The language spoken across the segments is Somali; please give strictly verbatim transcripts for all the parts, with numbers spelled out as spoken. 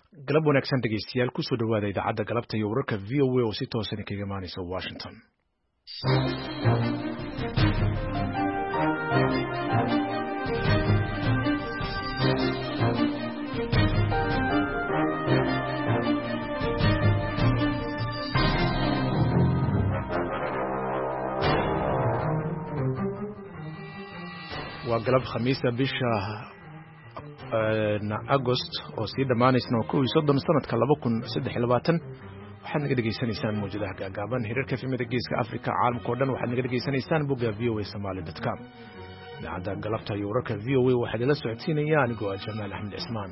galab wanaagsan dhegeystayaal ku soo dhawaada idaacadda galabta iyo wararka V O A oo si toosan kaga imaanaysa Washington. waa galab khamiisa bisha August oo sii dhamaanaysna kow iyo soddon sanadka laba kun saddex iyo labaatan waxaad naga dhageysanaysaan mawjadaha gaagaaban hirarka efemada geeska Afrika caalamka oo dhan waxaad naga dhageysanaysaan bogga v o a somali dot com. idaacadda galabta iyo wararka V O A waxaad ila socodsiinaya anigoo ah Jamaal Axmed Cismaan.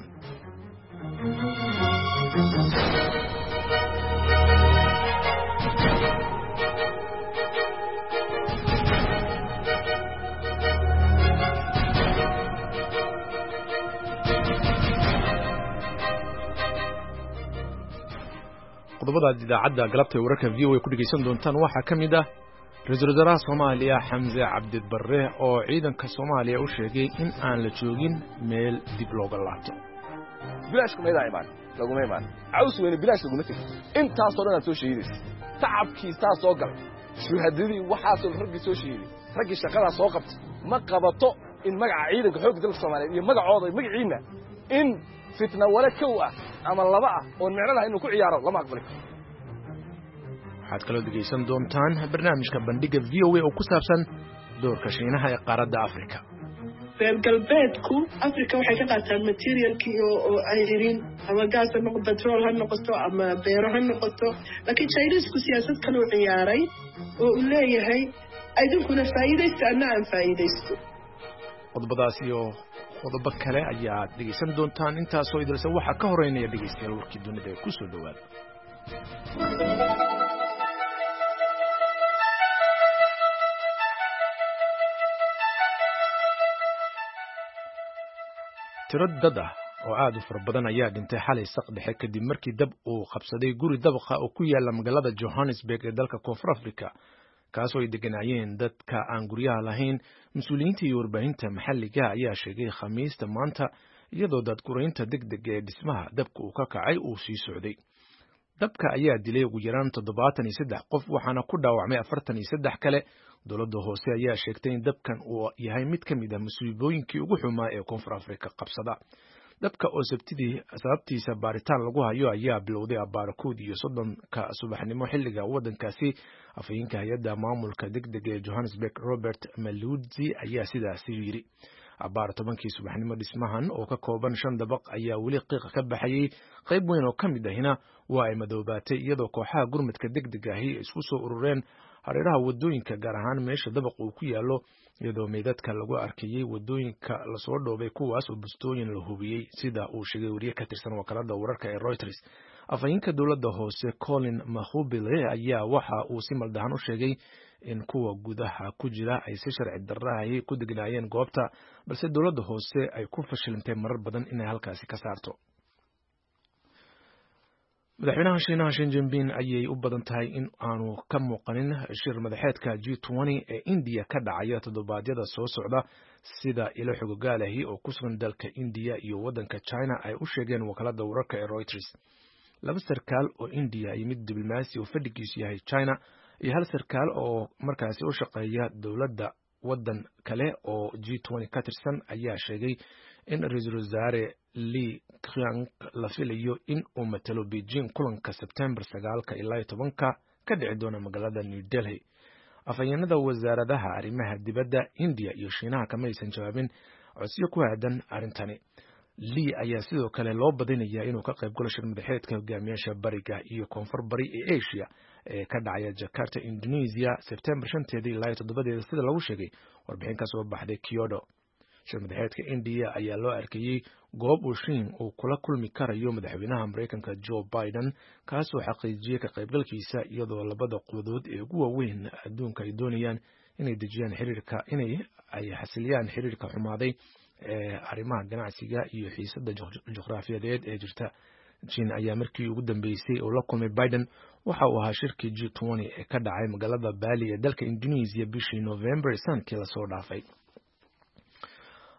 qodobada idaacadda galabta wararka V O A ku dhageysan doontaan waxaa ka mid ah ra-iisul wasaaraha Soomaaliya Xamse Cabdi Barre oo ciidanka Soomaaliya u sheegay in aan la joogin meel dib looga laabto. bilaashku ma imaan laguma imaan caws weyn bilaash laguma tag intaas oo dhan soo sheegaysa tacabkiisa soo gal shuhadadii waxa soo raggi soo sheegay raggi shaqada soo qabtay ma qabato in magaca ciidanka xoogga dalka Soomaaliya iyo magacooda magaciina in fitna wala kow ah ama laba ah oo micnaha inuu ku ciyaaro lama aqbali karo. waxaad kaloo dhegeysan doontaan barnaamijka bandhiga V O A oo ku saabsan doorka Shiinaha ee qaaradda Afrika. reer galbeedku Afrika waxay ka qaataan materialkii oo ay yihiin ama gaas ha noqoto petrol ha noqoto ama beero ha noqoto laakiin China-isku siyaasad kale u ciyaaray oo uu leeyahay idinkuna faa'iidaysta anna aan faa'iidaysto. qodobadaas iyo qodobo kale ayaad dhegeysan doontaan intaasoo idilsan waxaa ka horeynaya dhegeystayaal warkii dunida ee ku soo dhawaada. tiro dad ah oo aad u fara badan ayaa dhintay xalay saq dhexe kadib markii dab uu qabsaday guri dabaqa oo ku yaala magaalada Johannesburg ee dalka Koonfur Afrika kaasoo ay deganaayeen dadka aan guryaha lahayn. mas-uuliyiinta iyo warbaahinta maxalliga ayaa sheegay khamiista maanta iyadoo dadguraynta degdega ee dhismaha dabka uu ka kacay uu sii socday. dabka ayaa dilay ugu yaraan toddobaatan iyo saddex qof waxaana ku dhaawacmay afartan iyo saddex kale. dowladda hoose ayaa sheegtay in dabkan uu yahay mid ka mid ah musiibooyinkii ugu xumaa ee Koonfur Afrika qabsada. dabka oo sabtidii sababtiisa baaritaan lagu hayo ayaa bilowday abaar kood iyo soddonka subaxnimo xilliga waddankaasi. afhayeenka hay-adda maamulka degdega ee Johannesburg Robert Maludzi ayaa sidaasi yiri. abaar tobankii subaxnimo dhismahan oo ka kooban shan dabaq ayaa weli qiiqa ka baxayay. qayb weyn oo ka mid ahina waa ay madoobaatay iyadoo kooxaha gurmadka degdega ahi isku soo urureen hareeraha wadooyinka gaar ahaan meesha dabaq uu ku yaalo iyadoo meydadka lagu arkayay wadooyinka lasoo dhoobay kuwaas oo bustooyin la hubiyey sida uu sheegay wariye ka tirsan wakaalada wararka ee Reuters. afhayeenka dowladda hoose Colin Mahubile ayaa waxa uu si maldahan u sheegay in kuwa gudaha ku jira ay si sharci darro ah ku degnaayeen goobta balse dowladda hoose ay ku fashilantay marar badan inay halkaasi ka saarto. madaxweynaha Shiinaha Xi Jinping ayay u badan tahay in aanu ka muuqanin shir madaxeedka G twenty ee India ka dhacaya toddobaadyada soo socda sida ilo xogogaalahi oo ku sugan dalka India iyo waddanka China ay u sheegeen wakaalada wararka ee Reuters. laba sarkaal oo India iyo mid diblomaasi oo fadhigiisu yahay China iyo hal sarkaal oo markaasi u shaqeeya dowladda waddan kale oo G twenty ka tirsan ayaa sheegay in ra-iisul wasaare Li Qiang la filayo in uu matalo Beijing kulanka September sagaalka ilaa tobanka ka dhici doona magaalada New Delhi. afhayeenada wasaaradaha arrimaha dibadda India iyo Shiinaha kama aysan jawaabin codsiyo ku aadan arrintani. Li ayaa sidoo kale loo badinayaa inuu ka qayb galo shir madaxeedka hogaamiyaasha bariga iyo koonfur bari ee Asia ee ka dhacaya Jakarta, Indonesia September shanteeda ilaa toddobadeeda sida lagu sheegay warbixin ka soo baxday Kyoto. shir madaxeedka India ayaa loo arkayay goob uu Shiin uu kula kulmi karayo madaxweynaha Mareykanka Joe Biden kaasoo xaqiijiyay ka qaybgalkiisa iyadoo labada quwadood ee ugu waaweyn adduunka ay doonayaan inay dejiyaan xiriirka inay ay xasiliyaan xiriirka xumaaday ee arrimaha ganacsiga iyo xiisadda juqraafiyadeed ee jirta. Jin ayaa markii ugu dambeysay oo la kulmay Biden waxa uu ahaa shirkii G twenty ee ka dhacay magaalada Bali ee dalka Indonesia bishii November sanadkii la soo dhaafay.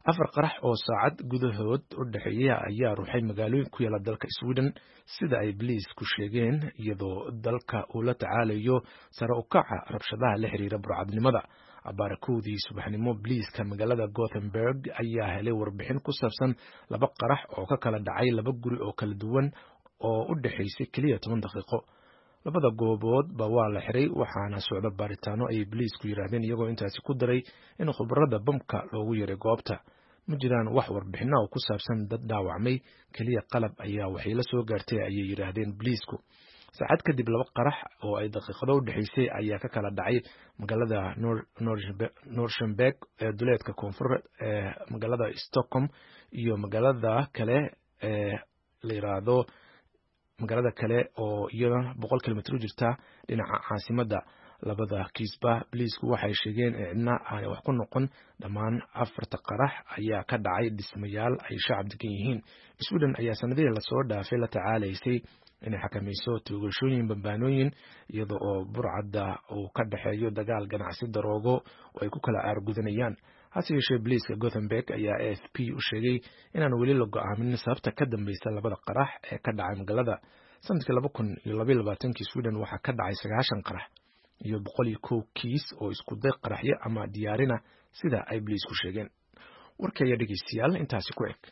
afar qarax oo saacad gudahood u dhaxeeya ayaa ruuxay magaalooyin ku yaala dalka Sweden sida ay booliisku sheegeen iyadoo dalka uu la tacaalayo sare u kaca rabshadaha la xiriira burcadnimada. Abaarakoodii subaxnimo booliiska magaalada Gothenburg ayaa helay warbixin ku saabsan laba qarax oo ka kala dhacay laba guri oo kala duwan oo u dhaxaysay kaliya toban daqiiqo. labada goobood ba waa la xiray waxaana socda baaritaano ay booliisku yiraahdeen iyagoo intaasi ku daray in khubarada bamka loogu yeeray goobta. ma jiraan wax warbixin oo ku saabsan dad dhaawacmay kaliya qalab ayaa waxay la soo gaartay ayay yiraahdeen booliisku. saacad kadib laba qarax oo ay daqiiqado u dhaxaysay ayaa ka kala dhacay magaalada Norrköping ee duleedka koonfureed ee magaalada Stockholm iyo magaalada kale ee la yiraahdo magaalada kale oo iyana boqol kiiloomitir u jirta dhinaca caasimadda. labada kiisba booliisku waxay sheegeen in cidna aan wax ku noqon. dhammaan afarta qarax ayaa ka dhacay dhismayaal ay shacab degan yihiin. Sweden ayaa sanadihii la soo dhaafay la tacaalaysay inay xakamayso toogashooyin bambaanooyin iyada oo burcadda uu ka dhaxeeyo dagaal ganacsi daroogo oo ay ku kala aargudanayaan. hase yeeshee booliiska Gothenburg ayaa A F P u sheegay inaan weli la go'aamin sababta ka dambaysa labada qarax ee ka dhacay magaalada. sanadkii laba kun iyo laba iyo labaatan-kii Sweden waxaa ka dhacay sagaashan qarax iyo boqol iyo kow kiis oo isku day qaraxyo ama diyaarina sida ay booliisku sheegeen. warkaya dhegeystayaal intaasi ku eg.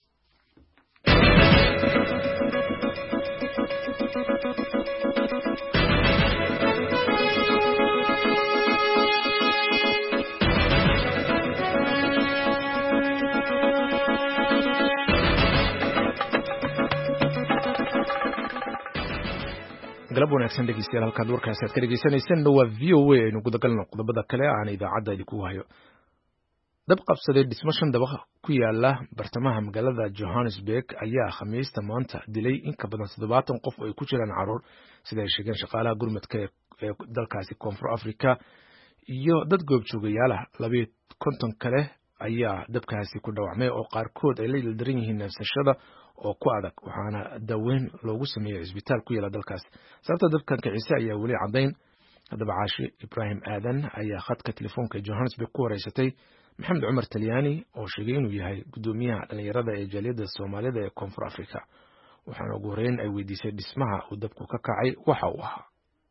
galab wanaagsan dhegeystayaal halkaad warkaasi aad ka dhegeysaneyseen waa V O A aynu gudagalno qodobada kale aan idaacadda idinku hayo. dab qabsaday dhismo shan dabaq ku yaala bartamaha magaalada Johannesburg ayaa khamiista maanta dilay in ka badan toddobaatan qof oo ay ku jiraan caruur sida ay sheegeen shaqaalaha gurmadka ee dalkaasi Koonfur Afrika iyo dad goobjoogayaal ah. laba iyo konton kale ayaa dabkaasi ku dhaawacmay oo qaarkood ay la ildaran yihiin neefsashada oo ku adag waxaana daweyn loogu sameeyay isbitaal ku yaala dalkaas. sababta dabkan kicisa ayaa weli cadayn. haddaba Caashi Ibrahim Aadan ayaa khadka telefoonka Johannesburg ku wareysatay Maxamed Cumar Talyaani oo sheegay inuu yahay gudoomiyaha dhalinyarada ee jaaliyadda Soomaalida ee Koonfur Afrika. waxaana ugu horeyn ay weydiisay dhismaha uu dabku ka kacay waxa uu ahaa.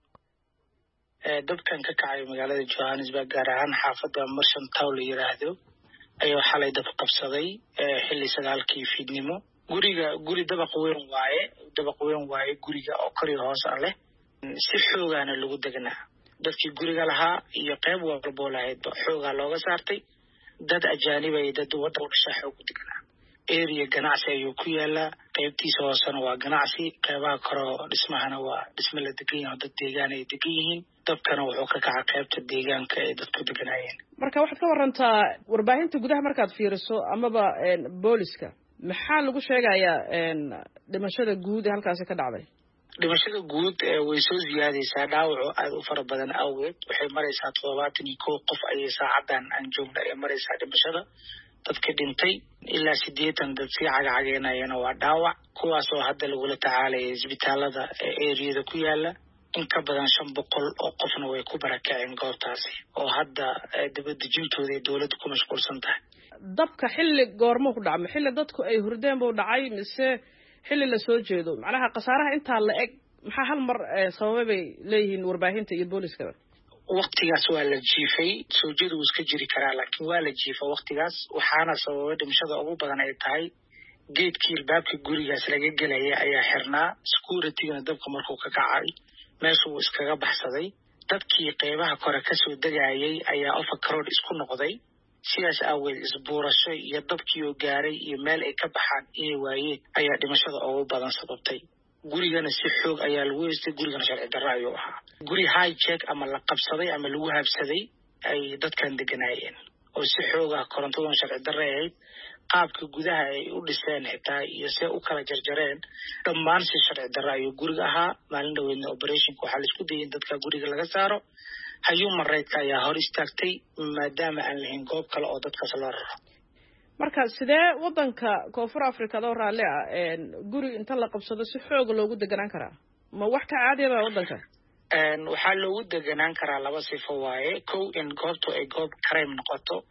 dabkan ka kacay magaalada Johannesburg gaar ahaan xaafadda Merchant Town la yiraahdo ayuu xalay dab qabsaday xilli sagaalkii fiidnimo. guriga guri dabaq weyn waaye dabaq weyn waaye guriga oo kori hoos ah leh si xoogana lagu deganaa. dadkii guriga lahaa iyo qayb walba lahayd xooga looga saartay. dad ajaanib ay dad wadda u dhashay xoog u deganaa. area ganacsi ayuu ku yaala qaybtiisa hoosena waa ganacsi qaybaha kore dhismahana waa dhisme la degan yahay dad deegaan ay degan yihiin. dabkana wuxuu ka kacay qaybta deegaanka ay dadku deganaayeen. marka waxaad ka warantaa warbaahinta gudaha markaad fiiriso amaba booliska maxaa lagu sheegayaa dhimashada guud ee halkaasi ka dhacday? dhimashada guud way soo ziyaadaysaa dhaawaco aad u fara badan awgeed waxay maraysaa toddobaatan iyo kow qof ayay saacadan aan joogna ay maraysaa dhimashada. dadka dhintay ilaa siddeetan dad sii cagacageenayana waa dhaawac kuwaasoo hadda lagula tacaalaya isbitaalada ee eriyada ku yaala. in ka badan shan boqol oo qofna way ku barakaceen goobtaasi oo hadda dabadejintooda ay dowladda ku mashquulsan tahay. dabka xilli goormo ku dhacay xilli dadku ay hurdeen buu dhacay mise xilli la soo jeedo? macnaha khasaaraha intaa la eg maxaa hal mar sababay bay leeyihiin warbaahinta iyo booliska? waqtigaas waa la jiifay. soo jeedu wuu iska jiri karaa laakiin waa la jiifa waqtigaas waxaana sababay dhimashada ugu badan ay tahay geedkii albaabka gurigaas laga gelaya ayaa xirnaa. securityna dabka markuu ka kacay meesha uu iskaga baxsaday. dadkii qaybaha kore kasoo degayay ayaa overcrowd isku noqday. sidaas aaweed isbuurasho iyo dabkii oo gaaray iyo meel ay ka baxaan inay waayeen ayaa dhimashada ugu badan sababtay. gurigana si xoog ayaa lagu heystay. gurigana sharci darro ayuu ahaa. guri hijack ama la qabsaday ama lagu habsaday ay dadkan deganaayeen oo si xoog ah korontadan sharci darro ahayd. qaabka gudaha ay u dhiseen xitaa iyo see u kala jarjareen dhammaan si sharci darro ayuu guriga ahaa. maalin dhaweedna operationka waxaa la isku dayay in dadka guriga laga saaro. human rights ayaa hor istaagtay maadaama aan lahayn goob kale oo dadkaas loo raro. marka sidee wadanka Koonfur Afrika oo raalli ah guri inta la qabsado si xoog loogu deganaan karaa? ma wax ka caadi ah wadanka? waxaa loogu deganaan karaa laba sifo waaye. kow in goobtu ay goob crime noqoto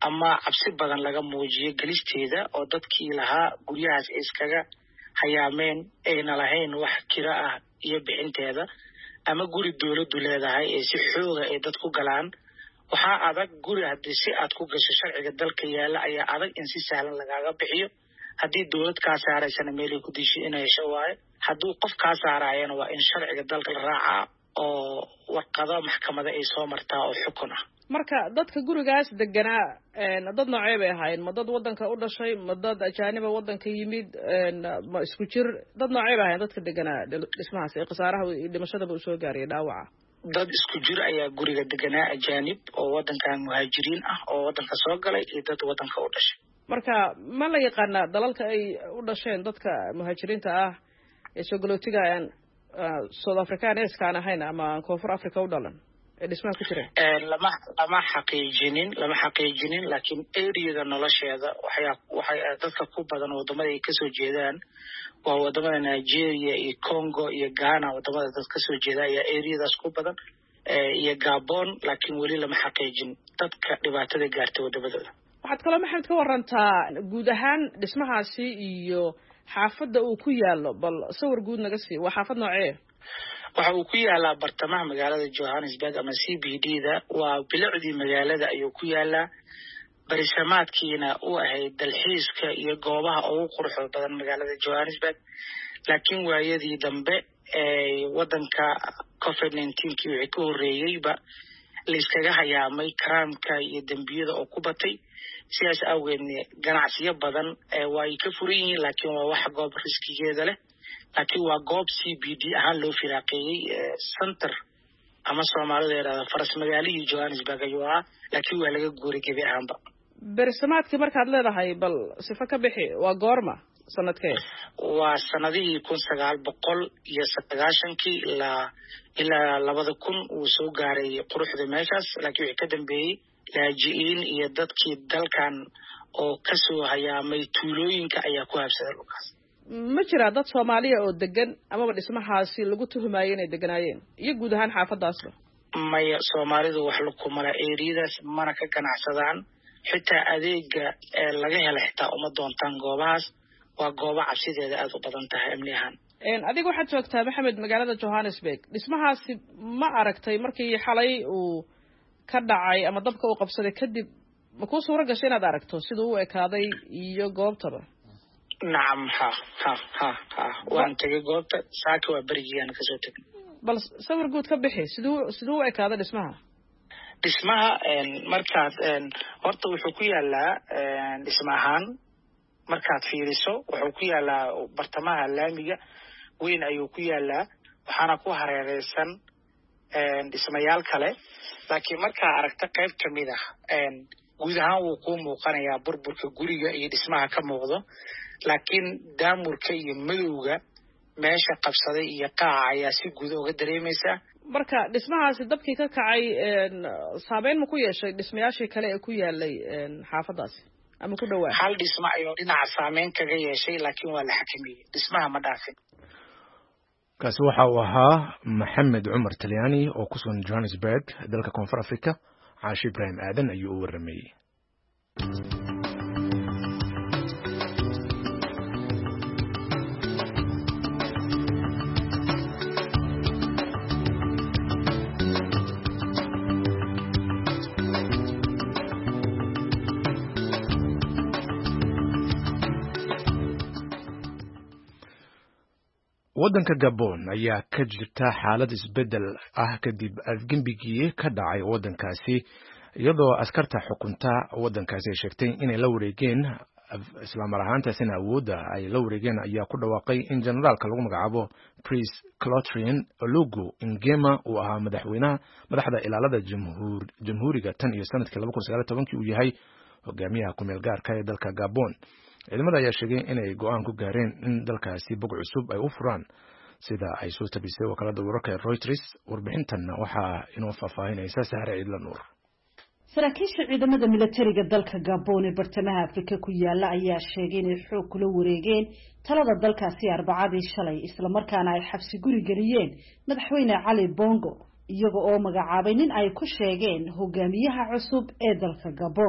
ama cabsi badan laga muujiyo gelisteeda oo dadkii lahaa guryahaas ay iskaga hayaameen ayna lahayn wax kira ah iyo bixinteeda ama guri dawladdu leedahay ee si xooga ay dad ku galaan waxaa adag guri haddii si aad ku gasho sharciga dalka yaala ayaa adag in si sahlan lagaaga bixiyo haddii dawlad kaa saaraysana meelay ku dishay inay hesho waayo hadduu qof kaa saaraayana waa in sharciga dalka la raacaa oo warqado maxkamada ay soo martaa oo xukun ah marka dadka gurigaas deganaa dad noocee bay ahaayeen ma dad waddanka u dhashay ma dad ajaaniba waddanka yimid ma isku jir dad noocee bay ahaayeen dadka deganaa dhismahaas ee khasaaraha iyo dhimashadaba u soo gaariyay dhaawaca dad isku jir ayaa guriga deganaa ajaanib oo waddankan muhaajiriin ah oo waddanka soo galay iyo dad waddanka u dhashay marka ma la yaqaanaa dalalka ay u dhasheen dadka muhaajiriinta ah ee soo galootiga aan South Africaneskaan ahayn ama koonfur Africa u dhalan ee dhismaha ku jira lama lama xaqiijinin lama xaqiijinin laakiin area-da nolosheeda waxay waxay dadka ku badan wadamada ay ka soo jeedaan waa wadamada Nigeria iyo Congo iyo Ghana wadamada dad ka soo jeeda ayaa area-daas ku badan iyo Gabon laakiin weli lama xaqiijin dadka dhibaatada gaartay wadamada waxaad kaloo maxamed ka warantaa guud ahaan dhismahaasi iyo xaafadda uu ku yaalo bal sawir guud naga sii waa xaafad noocee waxa uu ku yaalaa bartamaha magaalada Johannesburg ama C B D-da waa bilicdii magaalada ayuu ku yaalaa barisamaadkiina uu ahayd dalxiiska iyo goobaha ugu quruxda badan magaalada Johannesburg laakiin waayadii dambe ee waddanka covid nineteen kii wixii ka horreeyayba la iskaga hayaamay karaamka iyo dembiyada oo ku batay sidaas awgeed ganacsiyo badan waa ay ka furan yihiin laakiin waa wax goob riskigeeda leh laakiin waa goob C B D ahaan loo firaaqeeyey center ama Soomaalida yaraada faras magaalada Johannesburg ayuu ahaa laakiin waa laga guuray gebi ahaanba bersamaadkii markaad leedahay bal sifa ka bixi waa goorma sanadkee waa sanadihii kun sagaal boqol iyo sagaashankii ilaa ilaa labada kun uu soo gaaray quruxda meeshaas laakiin wixii ka dambeeyey laajiin iyo dadkii dalkan oo ka soo hayaamay tuulooyinka ayaa ku habsaday dhulkaas ma jira dad Soomaaliya oo degan ama dhismahaasi lagu tuhumayay inay deganaayeen iyo guud ahaan xaafadaasba maya Soomaalidu wax la kumala area-daas mana ka ganacsadaan xitaa adeega ee laga helo xitaa uma doontaan goobahaas waa goobo cabsideeda aad u badan tahay amni ahaan een adiga waxaad joogtaa Maxamed magaalada Johannesburg dhismahaasi ma aragtay markii xalay uu ka dhacay ama dabka uu qabsaday kadib ma ku suura gashay inaad aragto sidoo uu ekaaday iyo goobtaba nacam ha ha ha ha waan tagay goobta saaka waa barigiina ka soo tagay bal sawir guud ka bixi sidoo sidoo uu ekaaday dhismaha dhismaha een markaad een horta wuxuu ku yaalaa een dhismahan markaad fiiriso wuxuu ku yaalaa bartamaha laamiga weyn ayuu ku yaalaa waxaana ku hareereysan een dhismayaal kale laakiin markaa aragta qayb kamid ah een guud ahaan wuu ku muuqanayaa burburka guriga iyo dhismaha ka muuqdo laakiin daamurka iyo madowga meesha qabsaday iyo qaaca ayaa si guud uga dareemaysa marka dhismahaasi dabkii ka kacay een saameyn ma ku yeeshay dhismayaashii kale ee ku yaalay een xaafadaasi ama ku dhawaa hal dhisma ayuu dhinaca saameyn kaga yeeshay laakiin waa la xakameeyay dhismaha ma dhaafin kaasi waxa uu ahaa Maxamed Cumar Talyaani oo ku sugan Johannesburg dalka Koonfur Afrika Caashi Ibrahim Aadan ayuu u warramay waddanka Gabon ayaa ka jirta xaalad isbedel ah kadib afgembigii ka dhacay waddankaasi iyadoo askarta xukunta waddankaasi ay sheegtay inay la wareegeen isla mar ahaantaasina awoodda ay la wareegeen ayaa ku dhawaaqay in generaalka lagu magacaabo Prince Clotilde Oligui Nguema uu ahaa madaxweynaha madaxda ilaalada jamhuur jamhuuriga tan iyo sanadkii laba kun sagaal iyo toban uu yahay hogaamiyaha ku meel gaarka ee dalka Gabon ciidamada ayaa sheegay inay go'aan ku gaareen in dalkaasi bog cusub ay u furaan sida ay soo tabisay wakaalada wararka ee Reuters warbixintan waxaa inoo faahfaahinaysa Sahra Ciidla Nuur saraakiisha ciidamada militariga dalka Gabon ee bartamaha Afrika ku yaala ayaa sheegay inay xoog kula wareegeen talada dalkaasi Arbacadii shalay isla markaana ay xabsi guri galiyeen madaxweyne Ali Bongo iyaga oo magacaabay nin ay ku sheegeen hogaamiyaha cusub ee dalka Gabon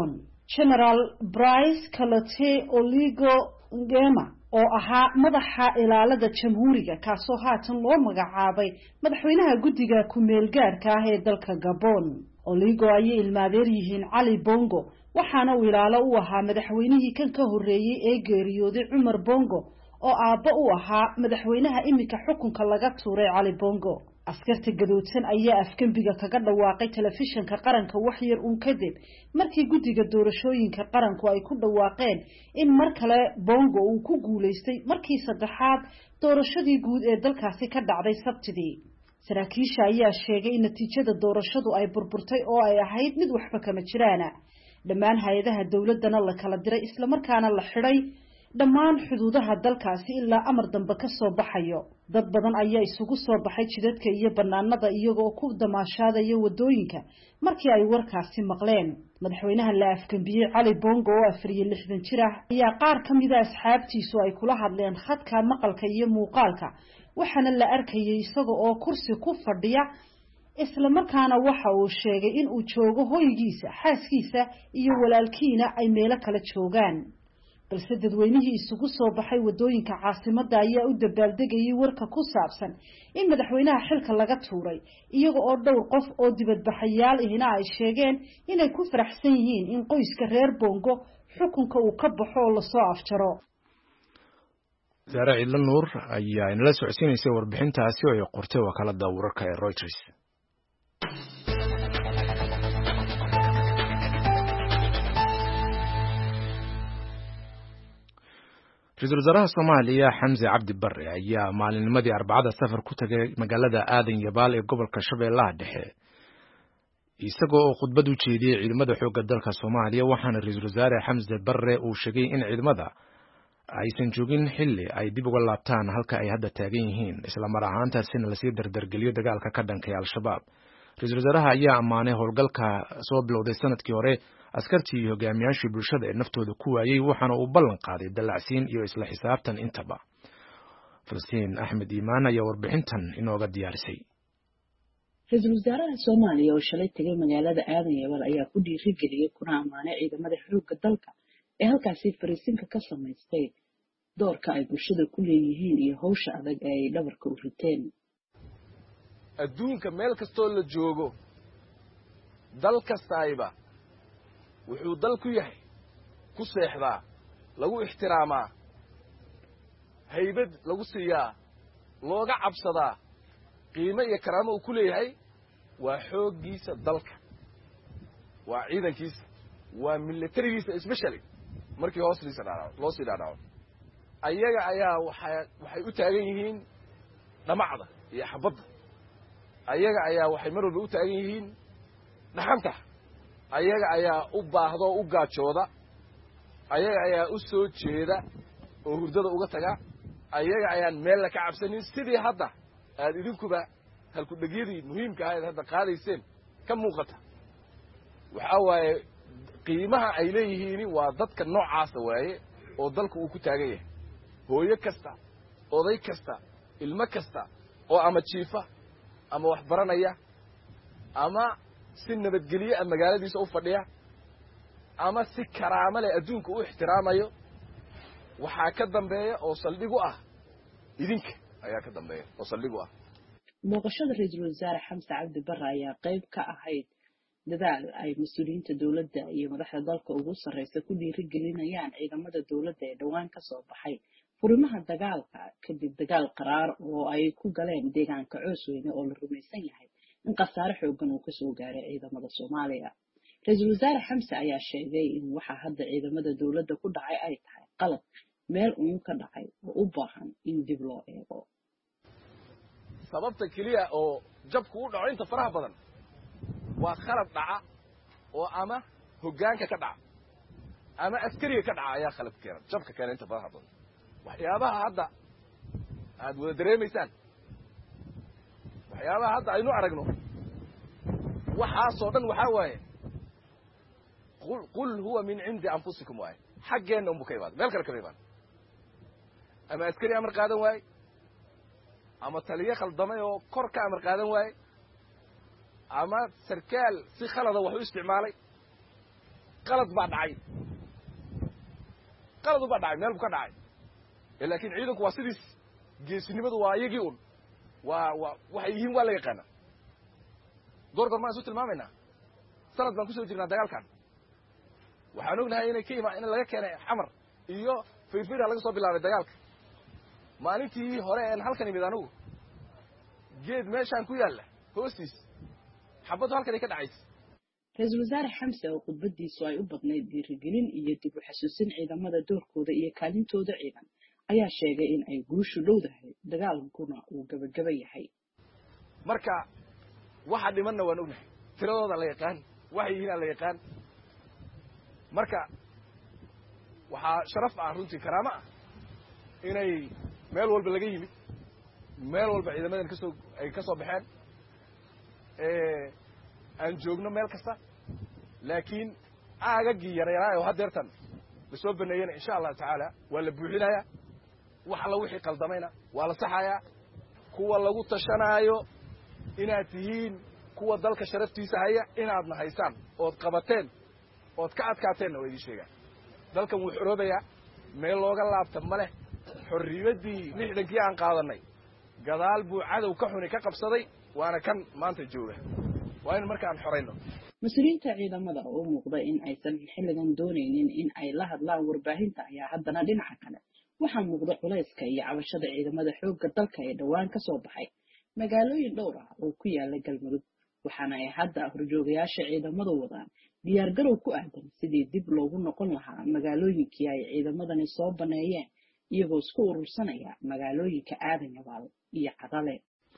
General Bryce Calote Oligo Ngema oo ahaa madaxa ilaalada jamhuuriga kaasoo haatan loo magacaabay madaxweynaha guddiga ku meel gaarka ah ee dalka Gabon. Oligo ayay ilmaadeer yihiin Cali Bongo waxaana uu ilaalo u ahaa madaxweynihii kan ka horeeyay ee geeriyooday Cumar Bongo oo aabba u ahaa madaxweynaha imika xukunka laga tuuray Cali Bongo. askarta gadoodsan ayaa afkambiga kaga dhawaaqay telefishinka qaranka wax yar uun kadib markii guddiga doorashooyinka qaranku ay ku dhawaaqeen in mar kale Bongo uu ku guuleystay markii saddexaad doorashadii guud ee dalkaasi ka dhacday Sabtidii. saraakiisha ayaa sheegay in natiijada doorashadu ay burburtay oo ay ahayd mid waxba kama jiraan. dhammaan hay'adaha dawladana la kala diray isla markaana la xidhay dhammaan xuduudaha dalkaasi ilaa amar dambe ka soo baxayo. dad badan ayaa isugu soo baxay jidadka iyo banaanada iyagoo ku damaashaadaya wadooyinka markii ay warkaasi maqleen. madaxweynaha la afkambiyay Cali Bongo oo afar iyo lixdan jir ah ayaa qaar ka mid ah asxaabtiisu ay kula hadleen khadka maqalka iyo muuqaalka waxaana la arkayay isaga oo kursi ku fadhiya isla markaana waxa uu sheegay in uu joogo hoygiisa xaaskiisa iyo walaalkiina ay meelo kala joogaan. balse dadweynihii isugu soo baxay wadooyinka caasimadda ayaa u dabaaldegayay warka ku saabsan in madaxweynaha xilka laga tuuray iyaga oo dhowr qof oo dibadbaxayaal ahina ay sheegeen inay ku faraxsan yihiin in qoyska reer Bongo xukunka uu ka baxo oo la soo afjaro. Zara Cidla Nuur ayaa inala socodsiinaysay warbixintaasi oo ay qortay wakaaladda wararka ee Reuters. Ra'iisul Wasaaraha Soomaaliya Xamse Cabdi Barre ayaa maalinnimadii Arbacada safar ku tagay magaalada Aadan Yabaal ee gobolka Shabeellaha Dhexe isagoo oo khudbad u jeediyay ciidamada xoogga dalka Soomaaliya waxaana Ra'iisul Wasaare Xamse Barre uu sheegay in ciidamada aysan joogin xilli ay dib uga laabtaan halka ay hadda taagan yihiin isla mar ahaantaasina la sii dardargeliyo dagaalka ka dhanka ah al-shabaab. Ra'iisul Wasaaraha ayaa ammaanay howlgalka soo bilowday sanadkii hore askartii iyo hogaamiyaashii bulshada ee naftooda ku waayay waxaana uu ballan qaaday dalacsiin iyo isla xisaabtan intaba. Falastiin Axmed Iimaan ayaa warbixintan inooga diyaarisay. Ra'iisul Wasaaraha Soomaaliya oo shalay tagay magaalada Aadan Yabaal ayaa ku dhiirigeliyay kuna ammaanay ciidamada xoogga dalka ee halkaasi fariisinka ka samaystay doorka ay bulshada ku leeyihiin iyo hawsha adag ee ay dhabarka u riteen. adduunka meel kastoo la joogo dal kastayba wuxuu dal ku yahay ku seexdaa lagu ixtiraamaa haybad lagu siiyaa looga cabsadaa qiimo iyo karaamo uu ku leeyahay waa xooggiisa dalka waa ciidankiisa waa militarigiisa especially markii hoos liisa dhaadhaco loo sii dhaadhaco ayaga ayaa waxay waxay u taagan yihiin dhamacda iyo xabadda ayaga ayaa waxay mar walba u taagan yihiin dhaxanta ayaga ayaa u baahdo u gaajooda ayaga ayaa u soo jeeda oo hurdada uga taga ayaga ayaan meel la ka cabsanin sidii hadda aad idinkuba halku dhagyadii muhiimka ahayd hadda qaadayseen ka muuqata waxa waaye qiimaha ay leeyihiin waa dadka noocaas waaye oo dalku uu ku taagan yahay hooyo kasta oday kasta ilmo kasta oo ama jiifa ama wax baranaya ama si nabadgelyo ah magaaladiisa u fadhiya ama si karaamo leh adduunka u ixtiraamayo waxaa ka dambeeya oo saldhig u ah idinka ayaa ka dambeeya oo saldhig u ah. Booqashada Ra'iisul Wasaare Xamse Cabdi Barre ayaa qayb ka ahayd dadaal ay mas'uuliyiinta dawladda iyo madaxda dalka ugu sarreysa ku dhiirigelinayaan ciidamada dawladda ee dhawaan ka soo baxay furimaha dagaalka kadib dagaal qaraar oo ay ku galeen deegaanka Coosweyne oo la rumaysan yahay in qasaare xooggan uu ka soo gaaray ciidamada Soomaaliya. Ra'iisul Wasaare Xamse ayaa sheegay in waxa hadda ciidamada dawladda ku dhacay ay tahay qalad meel uun ka dhacay oo u baahan in dib loo eego. sababta kaliya oo jabku u dhaco inta faraha badan waa khalad dhaca oo ama hoggaanka ka dhaca ama askariga ka dhaca ayaa khalad keena jabka keena inta faraha badan waxyaabaha hadda aad wada dareemaysaan waxyaabaha hadda aynu aragno waxaasoo dhan waxaa waaye qul huwa min cindi anfusikum waaye xaggeenna unbu ka imaada meel kale kama imaan ama askari amar qaadan waaye ama taliye khaldamay oo kor ka amar qaadan waaye ama sarkaal si khalada wax u isticmaalay qalad baa dhacay qalad baa dhacay meel buu ka dhacay laakiin ciidanku waa sidiis geesinimadu waa iyagii un waa waa waxay yihiin waa la yaqaana goor goor maan isu tilmaamaynaa sanad baan kusoo jirnaa dagaalkan waxaan ognahay inay ka imaa in laga keenay xamar iyo firfira laga soo bilaabay dagaalka maalintii hore aan halkan imid anigu geed meeshaan ku yaalla hoostiis xabaddu halkan ay ka dhacaysay ra-iisul wasaare xamse oo khudbadiisu ay u badnayd dhiirigelin iyo dib u xasuusin ciidamada doorkooda iyo kaalintooda ciidan ayaa sheegay in ay guushu dhowdahay dagaalkuna uu gabagaba yahay marka waxa dhimanna waan ognahay tiradooda la yaqaan waxay yihiin la yaqaan marka waxaa sharaf ah runtii karaamo ah inay meel walba laga yimid meel walba ciidamadan ka soo ay ka soo baxeen aan joogno meel kasta laakiin aagagii yareeraa oo hadeertan la soo baneeyana insha Allah taala waa la buuxinayaa wax la wixii qaldamayna waa la saxayaa kuwa lagu tashanaayo inaad tihiin kuwa dalka sharaftiisa haya inaadna haysaan ood qabateen ood ka adkaateen oo idin sheegaa dalkan wuu xoroobayaa meel looga laabta ma leh xorriyadii lixdankii aan qaadanay gadaal buu cadow ka xuni ka qabsaday waana kan maanta jooga waa in markaan xoreyno mas-uuliyiinta ciidamada oo muuqda in aysan xilligan doonaynin in ay la hadlaan warbaahinta ayaa haddana dhinaca kale waxaa muuqda culayska iyo cabashada ciidamada xoogga dalka ee dhowaan ka soo baxay magaalooyin dhowr ah oo ku yaala galmudug waxaana ay hadda horjoogayaasha ciidamadu wadaan diyaargarow ku aadan sidii dib loogu noqon lahaa magaalooyinkii ay ciidamadani soo baneeyeen iyagoo isku urursanaya magaalooyinka aadan yabaal iyo cadale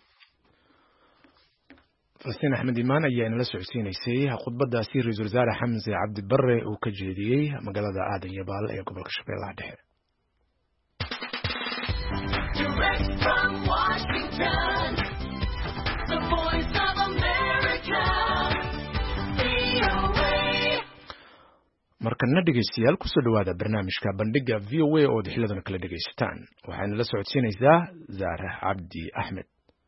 falastiin axmed imaan ayaa inala socodsiinaysay khudbadaasi ra-iisul wasaare xamse cabdi barre uu ka jeediyey magaalada aadan yabaal ee gobolka shabeellaha dhexe markana dhegeystayaal kusoo dhawaada barnaamijka bandhiga v o a ood xilidan kala dhegaysataan waxayna la socodsiinaysaa zaare cabdi axmed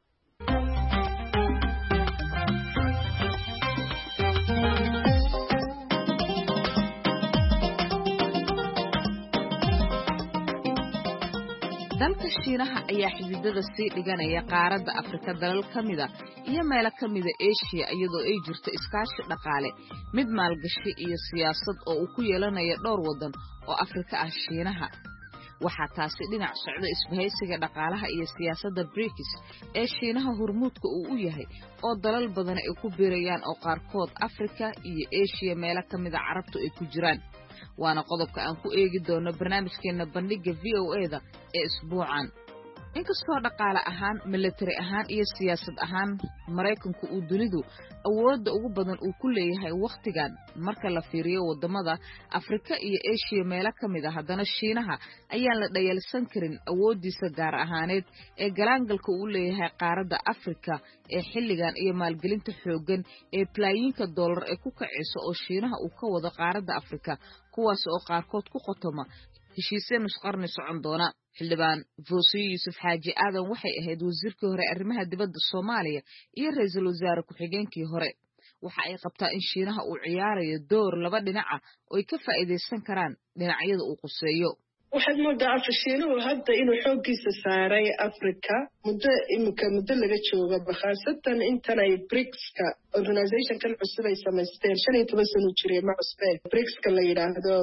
dalka shiinaha ayaa xididada sii dhiganaya qaaradda afrika dalal ka mida iyo meelo ka mida eshiya iyadoo ay jirto iskaashi dhaqaale mid maalgashi iyo siyaasad oo uu ku yeelanayo dhowr waddan oo afrika ah shiinaha waxaa taasi dhinac socda isbahaysiga dhaqaalaha iyo siyaasadda briks ee shiinaha hormuudka uu u yahay oo dalal badan ay ku biirayaan oo qaarkood afrika iyo eshiya meelo ka mida carabtu ay ku jiraan waana qodobka aan ku eegi doono barnaamijkeena bandhiga v o a-da ee isbuucan inkastoo dhaqaale ahaan military ahaan iyo siyaasad ahaan maraykanku uu dunidu awoodda ugu badan uu ku leeyahay wakhtigan marka la fiiriyo waddamada afrika iyo eshiya meelo ka mid a haddana shiinaha ayaan la dhayalsan karin awooddiisa gaar ahaaneed ee galaangalka uu leeyahay qaaradda afrika ee xilligan iyo maalgelinta xooggan ee balaayiinka dollar ee ku kacayso oo shiinaha uu ka wado qaaradda afrika kuwaas oo qaarkood ku qotoma heshiisye nusqarni socon doona xildhibaan foosiyo yuusuf xaaji aadan waxay ahayd wasiirkii hore arrimaha dibadda soomaaliya iyo ra-iisul wasaare ku-xigeenkii hore waxa ay qabtaa in shiinaha uu ciyaarayo door laba dhinaca oo ay ka faa'iidaysan karaan dhinacyada uu quseeyo waxaad moodaa afashiinuhu hadda inuu xooggiisa saaray africa muddo iminka muddo laga joogaba khaasatan intan ay brikska organizationkan cusub ay samaysteen shan iyo toban sano jiray ma cusbeen brikska la yidhaahdo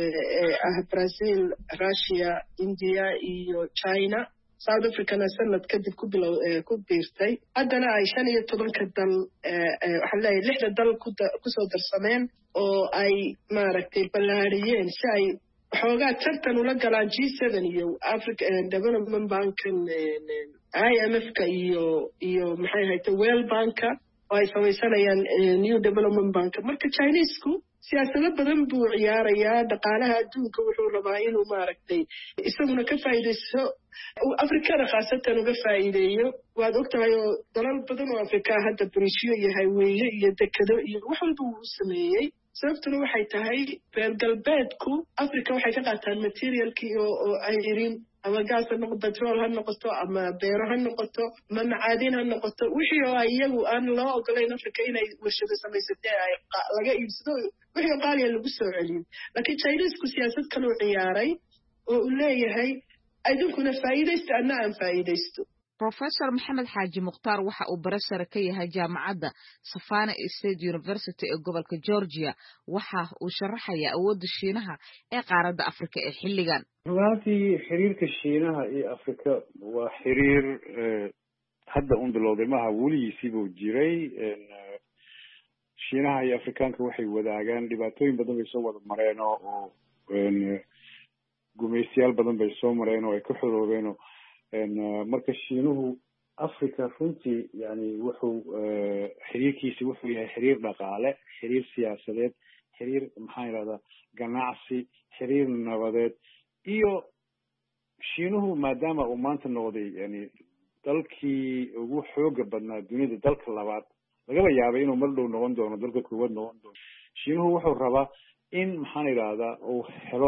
ah brazil russia india iyo china south africana sanad kadib ku bilow ku biirtay haddana ay shan iyo tobanka dal waxaan leeyahay lixda dal kusoo darsameen oo ay maaragtay ballaariyeen si ay xoogaa tartan ula galaan g seven iyo africa development bankan i m f-ka iyo iyo maxay ahayte well banka oo ay samaysanayaan new development banka marka chinesku siyaasado badan buu ciyaarayaa dhaqaalaha adduunka wuxuu rabaa inuu maaragtay isaguna ka faa'iidaysto afrikada khaasatan uga faa'iideeyo waad og tahay oo dalal badan oo afrika hadda bariishyo iyo hayweeye iyo dekado iyo wax walba wuu u sameeyey sababtuna waxay tahay reer galbeedku africa waxay ka qaataan materialkii oo oo ay irin ama gaas ha noqoto petrol ha noqoto ama beero ha noqoto ama macaadin ha noqoto wixii oo iyagu aan loo ogolayn africa inay warshado samaysatee ay laga iibsado wixii qaaliya lagu soo celiyo laakiin chinesku siyaasad kaluu ciyaaray oo uu leeyahay idinkuna faa'iidaysta anna aan faa'iidaysto. Professor Maxamed Xaaji Mukhtaar waxa uu barashar ka yahay jaamacadda Savannah State University ee gobolka Georgia waxa uu sharaxayaa awoodda Shiinaha ee qaaradda Afrika ee xilligan. runtii xiriirka Shiinaha iyo Afrika waa xiriir hadda un bilowday maaha weligiisiibuu jiray Shiinaha iyo Afrikaanka waxay wadaagaan dhibaatooyin badan bay soo wada mareen oo gumaysiyaal badan bay soo mareen oo ay ka xoroobeen oo marka Shiinuhu Afrika runtii yani wuxuu xiriirkiisa wuxuu yahay xiriir dhaqaale xiriir siyaasadeed xiriir maxaa yiraahdaa ganacsi xiriir nabadeed iyo Shiinuhu maadaama uu maanta noqday yani dalkii ugu xooga badnaa dunida dalka labaad lagaba yaabay inuu mar dhow noqon doono dalka koowaad noqon doono Shiinuhu wuxuu rabaa in maxaa yiraahdaa uu helo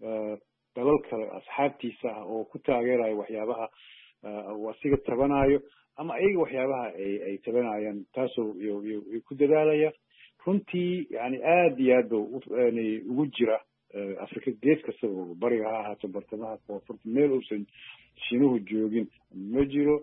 dalal kale asxaabtiisa oo ku taageerayo waxyaabaha wasiga tabanayo ama ayaga waxyaabaha ay ay tabanayaan taasoo iyo ku dadaalaya runtii yani aad iyo aad yani ugu jira Afrika gees kasta oo bariga ha ahaato bartamaha koonfurta meel uusan Shiinuhu joogin ma jiro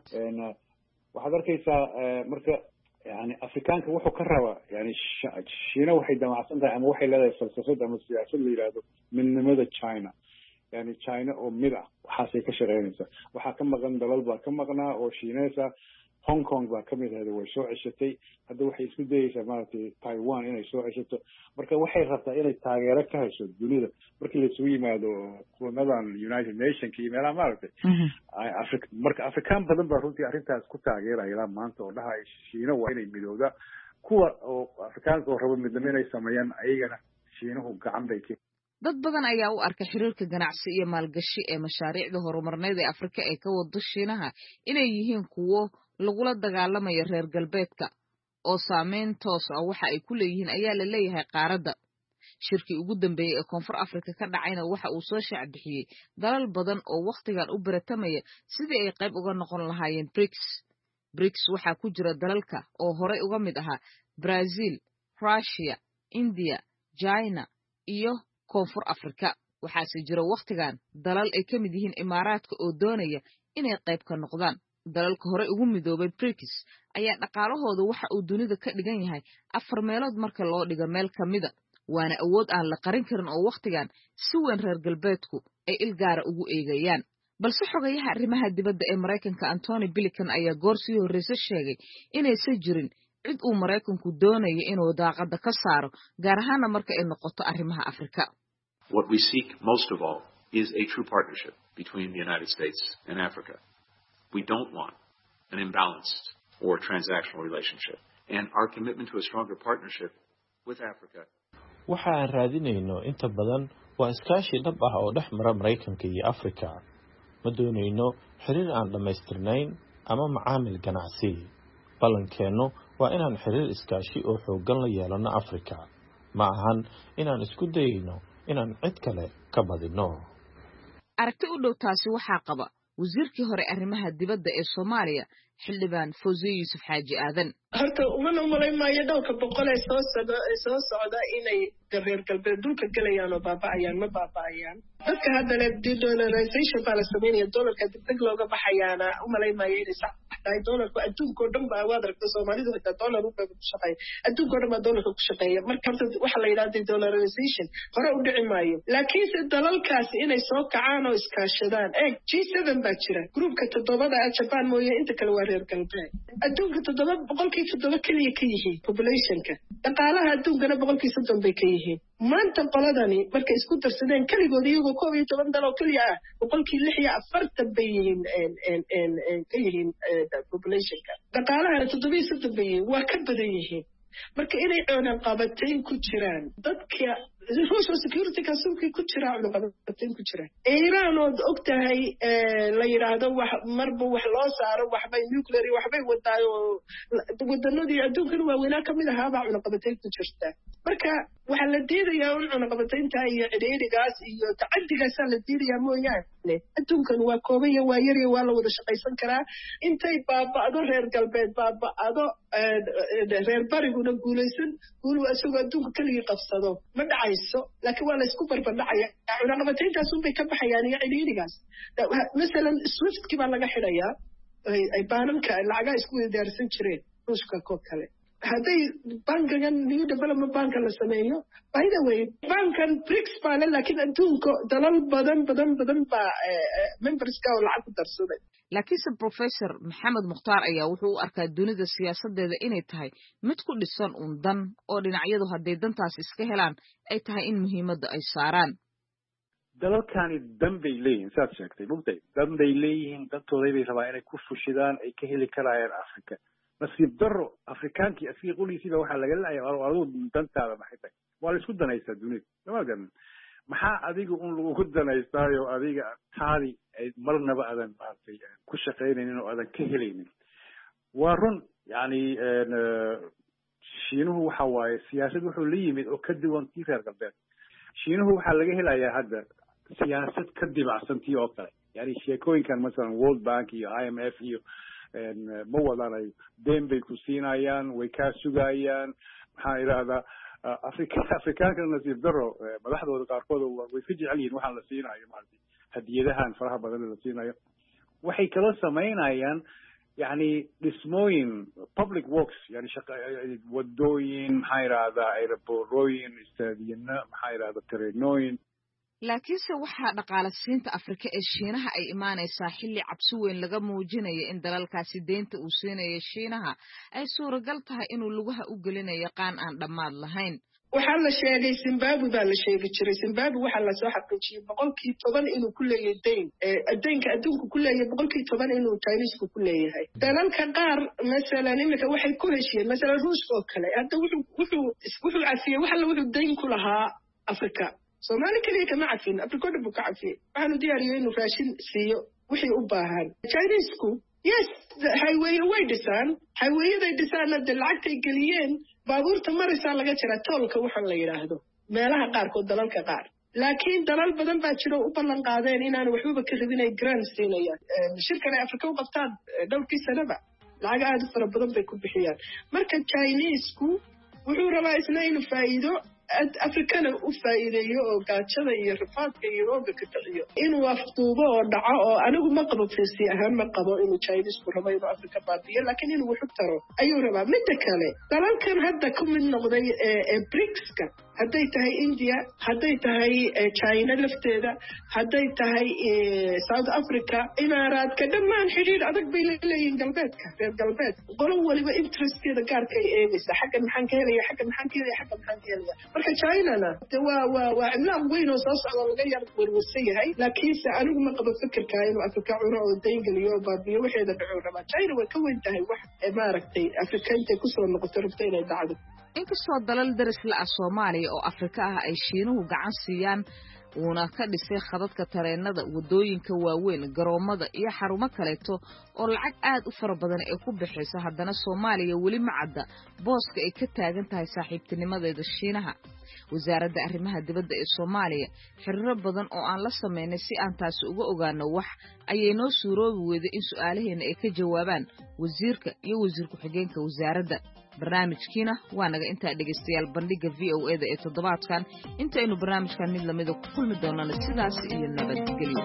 waxaad arkaysaa marka yani Afrikaanka wuxuu ka rabaa yani Shiina waxay damacsan tahay ama waxay leedahay falsafad ama siyaasad la yiraahdo midnimada China yani China oo mid ah waxaasay ka shaqeynaysaa waxaa ka maqan dalal baa ka maqnaa oo Shiinaysa Hong Kong baa kamid ahayd way soo ceshatay hadda waxay isku dayaysaa maaragtay Taiwan inay soo ceshato marka waxay rabtaa inay taageero ka hesho dunida markii la isugu yimaado kulamadan United Nations iyo meelaha maaragtay Afrika marka Afrikaan badan baa runtii arrintaas ku taageeraya maanta oo dhahay Shiina waa inay midowda kuwa oo Afrikaanka oo rabo midnimo inay sameeyaan ayagana Shiinuhu gacan bay ka dad badan ayaa u arka xiriirka ganacsi iyo maalgashi ee mashaariicda horumarneed ee Afrika ee ka wada Shiinaha inay yihiin kuwo lagula dagaalamayo reer galbeedka oo saameyn toos ah waxa ay ku leeyihiin ayaa la leeyahay qaaradda shirkii ugu dambeeyay ee Koonfur Afrika ka dhacayna waxa uu soo shaac bixiyay dalal badan oo waqtigan u baratamaya sidii ay qayb uga noqon lahaayeen BRICS BRICS waxa ku jira dalalka oo horey uga mid ahaa Brazil, Russia, India, China iyo Koonfur Afrika waxaase jira waqtigan dalal ay ka mid yihiin Imaaraadka oo doonaya inay qayb ka noqdaan dalalka hore ugu midoobay BRICS ayaa dhaqaalahooda waxa uu dunida ka dhigan yahay afar meelood marka loo dhigo meel kamida waana awood aan la qarin karin oo waqtigan si weyn reer galbeedku ay ilgaara ugu eegayaan balse xogayaha arrimaha dibadda ee Mareykanka Anthony Blinken ayaa goor sii horreysay sheegay inaysan jirin cid uu Mareykanku doonayo inuu daaqada ka saaro gaar ahaan marka ay noqoto arrimaha Afrika. What we seek most of all is a true partnership between the United States and Africa. We don't want an imbalanced or transactional relationship. And our commitment to a stronger partnership with Africa. Waxa aan raadinayno inta badan waa iskaashi dhab ah oo dhex mara Mareykanka iyo Afrika. Ma doonayno xiriir aan dhamaystirnayn ama macaamil ganacsi. Balankeeno waa inaan xiriir iskaashi oo xooggan la yeelano Afrika. Ma ahan inaan isku dayayno inaan cid kale ka badino. Aragti u dhow taasi waxaa qaba wasiirkii hore arrimaha dibadda ee Soomaaliya xildhibaan Fawziyo Yuusuf Xaaji Aadan. Horta uma malaynayo dhowrka boqol ee soo socda ee soo socda inay reer galbeed dhulka galayaan oo baaba'ayaan ma baaba'ayaan. Dadka hadda le de-dollarization baa la sameynaya dollarka degdeg looga baxayaana u malaynayo inay sax tahay dollarku adduunka oo dhan baa waad aragtay Soomaalidu xitaa dollar u ku shaqeeya adduunka oo dhan baa dollarka ku shaqeeya marka horta waxa la yiraahdo de-dollarization hore u dhici maayo laakiinse dalalkaasi inay soo kacaan oo iskaashadaan ee G seven baa jira groupka toddobada ee Japan mooye inta kale waa reer galbeed adduunka toddoba boqolkiiba toddoba kaliya ka yihiin populationka dhaqaalaha adduunkana boqolkiiba soddon bay ka yihiin maanta qoladani markay isku darsadeen kaligood iyagoo koob iyo toban dal oo kaliya ah boqolkiiba lix iyo afartan bay yihiin ka yihiin populationka dhaqaalahana toddoba iyo soddon bay yihiin waa ka badan yihiin marka inay cunaqabatayn ku jiraan dadka social security councilkii ku jira cunaqabatayn ku jiraan Iran oo og tahay la yiraahdo wax marba wax loo saaro waxbay nuclear waxbay wadaayo wadanadii adduunka waaweynaa kamid ahaa baa cunaqabatayn ku jirta marka waxaa la diidayaa un cunaqabataynta iyo cidhiidhigaas iyo tacaddigaasaa la diidayaa mooyaane adduunkan waa kooban iyo waa yar iyo waa la wada shaqaysan karaa intay baaba'do reer galbeed baaba'do reer bariguna guulaysan guulu isagoo adduunka keligii qabsado ma dhacayso laakiin waa la isku barbardhacaya cunaqabatayntaas unbay ka baxayaan iyo cidhiidhigaas masalan swiftki baa laga xidhayaa ay baananka lacagaha isku wada diyaarsan jireen ruushka koo kale hadday bankigan new development banka la sameeyo by the way bankan brix baa le laakiin adduunka dalal badan badan badan baa memberska oo lacag ku darsaday laakiinse professor maxamed mukhtaar ayaa wuxuu u arkaa dunida siyaasadeeda inay tahay mid ku dhisan uun dan oo dhinacyadu hadday dantaas iska helaan ay tahay in muhiimadda ay saaraan dalalkani dan bay leeyihiin saad sheegtay mugtay dan bay leeyihiin dantooday bay rabaa inay ku fushidaan ay ka heli karayaan africa nasiib daro afrikaankii asiga qoliisiiba waxaa laga leeyahay adigu dantaada maxay tahay waa la isku danaystaa dunida sama garan maxaa adiga un lagu danaystaayo adiga taadi ay marnaba aadan maaragtay ku shaqaynaynin oo aadan ka helaynin waa run yani shiinuhu waxa waaye siyaasad wuxuu la yimid oo ka duwan tii reer galbeed shiinuhu waxaa laga helayaa hadda siyaasad ka dibacsan tii oo kale yani sheekooyinkan masalan world bank iyo I M F iyo ma wadanayo deen bay ku siinayaan way kaa sugayaan maxaa idhahdaa afrika afrikaanka nasiib daro madaxdooda qaarkood way ka jecel yihiin waxaan la siinayo maaragtay hadiyadahan faraha badan la siinayo waxay kala samaynayaan yani dhismooyin public works yani shaqa wadooyin maxaa idhahdaa aeroborooyin istaadiyana maxaa idhahdaa tareenooyin laakiinse waxaa dhaqaalasiinta afrika ee shiinaha ay imaanaysaa xilli cabsi weyn laga muujinayo in dalalkaasi deynta uu siinayo shiinaha ay suuragal tahay inuu lugaha u gelinayo qaan aan dhammaad lahayn waxaa la sheegay zimbabwe baa la sheegi jiray zimbabwe waxaa lasoo xaqiijiyey boqolkii toban inuu ku leeyahay deyn deynka adduunka ku leeyahay boqolkii toban inuu chinisku ku leeyahay dalalka qaar masalan iminka waxay ku heshiyeen masalan ruushka oo kale hadda wuxuu wuxuu wuxuu cafiyey wax alla wuxuu deyn ku lahaa afrika soomaali keliya kama cafin afrika o dhan buu ka cafiyey waxaanu diyaariyo inuu raashin siiyo wixii u baahan chinisku yes highway way dhisaan highwayaday dhisaanna de lacagtay geliyeen baabuurta maraysaa laga jira toolka waxaan la yidhaahdo meelaha qaarkood dalalka qaar laakiin dalal badan baa jiro u ballan qaadeen inaanu waxbaba ka rabin ay grant siinayaan shirkan ay afrika u qabtaan dhowrkii sanaba lacag aad u fara badan bay ku bixiyaan marka chinisku wuxuu rabaa isna inuu faa'iido afrikana u faa'iideeyo oo gaajada iyo rifaadka iyo rooga ka taxiyo inuu afduubo oo dhaco oo anigu ma qabo firsi ahaan ma qabo inuu chinisku rabo inuu afrika baabiyo laakiin inuu wuxu taro ayuu rabaa midda kale dalalkan hadda ku mid noqday ee brixka hadday tahay india hadday tahay china lafteeda hadday tahay south africa imaaraadka dhammaan xidhiidh adag bay leeyihiin galbeedka reer galbeed qolo waliba interestkeeda gaarka ay eegaysa xaggan maxaan ka helaya xaggan maxaan ka helaya xaggan maxaan ka helaya marka chinana de waa waa waa cimlaaq weyn oo soo socda laga yar werwersan yahay laakiinse anigu ma qabo fikirkaa inuu afrika cuno oo dayngeliyo oo baabiyo waxeeda dhacuu rabaa china way ka weyn tahay wax maaragtay afrika intay kusoo noqoto rabto inay dhacdo inkastoo dalal daris la ah Soomaaliya oo Afrika ah ay shiinuhu gacan siiyaan uuna ka dhisay khadadka tareenada wadooyinka waaweyn garoomada iyo xarumo kaleeto oo lacag aad u fara badan ay ku bixiyso haddana Soomaaliya weli ma cadda booska ay ka taagan tahay saaxiibtinimadeeda shiinaha wasaaradda arrimaha dibadda ee Soomaaliya xiriiro badan oo aan la sameynay si aan taas uga ogaano wax ayay noo suuroobi weyday in su'aalaheena ay ka jawaabaan wasiirka iyo wasiir ku-xigeenka wasaaradda barnaamijkiina waa naga intaa dhegaystayaal bandhiga V O A da ee toddobaadkan intaynu barnaamijkan mid lamida ku kulmi doonana sidaas iyo nabadgelyo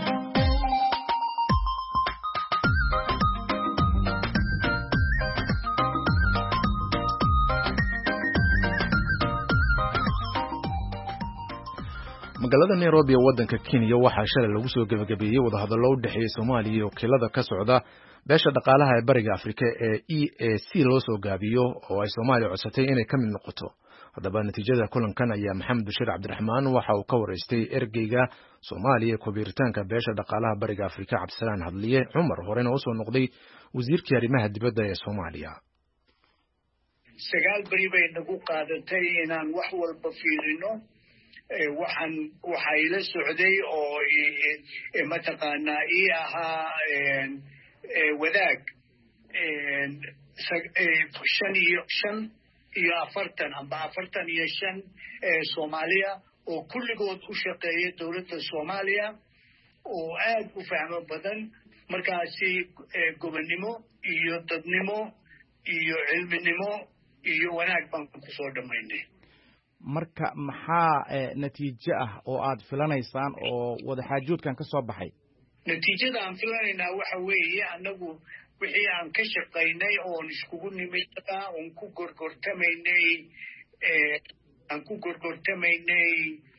magaalada Nairobi ee wadanka Kenya waxaa shalay lagu soo gabagabeeyay wadahadallo u dhexeeya Soomaaliya iyo wakiilada ka socda beesha dhaqaalaha ee bariga Afrika ee E A C loo soo gaabiyo oo ay Soomaaliya codsatay inay ka mid noqoto. Haddaba natiijada kulankan ayaa Maxamed Bashir Cabdiraxmaan waxa uu ka wareystay ergeyga Soomaaliya ee kubiritaanka beesha dhaqaalaha bariga Afrika Cabdisalaan Hadliye Cumar horena u soo noqday wasiirkii arrimaha dibadda ee Soomaaliya. sagaal bari bay nagu qaadatay inaan wax walba fiirino waxaan waxa ila socday oo mataqaanaa ii ahaa wadaag shan iyo shan iyo afartan amba afartan iyo shan soomaaliya oo kulligood u shaqeeya dowladda soomaaliya oo aad u fahmo badan markaasi gobonnimo iyo dadnimo iyo cilminimo iyo wanaag baan kusoo dhammaynay. marka maxaa natiijo ah oo aad filanaysaan oo wadaxaajoodkan ka soo baxay? natiijada aan filanaynaa waxa weeye annagu wixii aan ka shaqaynay oon iskugu nimid oon ku gorgortamaynay aan ku gorgortamaynay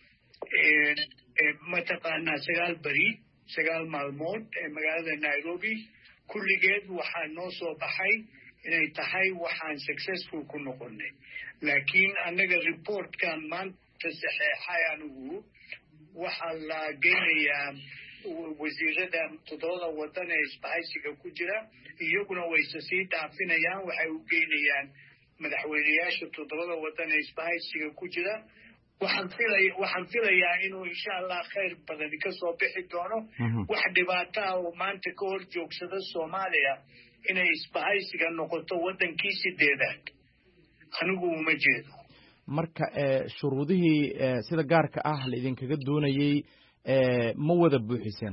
mataqaanaa sagaal beri sagaal maalmood ee magaalada Nairobi kulligeed waxaa noo soo baxay inay tahay waxaan successful ku noqonay. laakiin annaga reportkan maanta saxeexay anigu waxaa la geynayaa wasiirada toddobada wadan ee isbahaysiga ku jira iyaguna wayse sii dhaafinayaan waxay u geynayaan madaxweynayaasha toddobada wadan ee isbahaysiga ku jira. waxaan filaya waxaan filayaa inuu insha allah khayr badan ka soo bixi doono. wax dhibaato ah oo maanta ka hor joogsada Soomaaliya inay isbahaysiga noqoto wadankii sideedaad anigu uma jeedo. marka shuruudihii sida gaarka ah la idinkaga doonayay ma wada buuxiseen?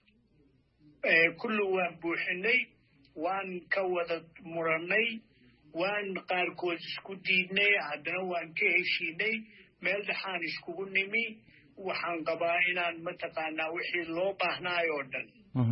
kullu waan buuxinay, waan ka wada muranay, waan qaarkood isku diidnay, haddana waan ka heshiinay, meel dhaxaan iskugu nimi. waxaan qabaa inaan mataqaanaa wixii loo baahnaay oo dhan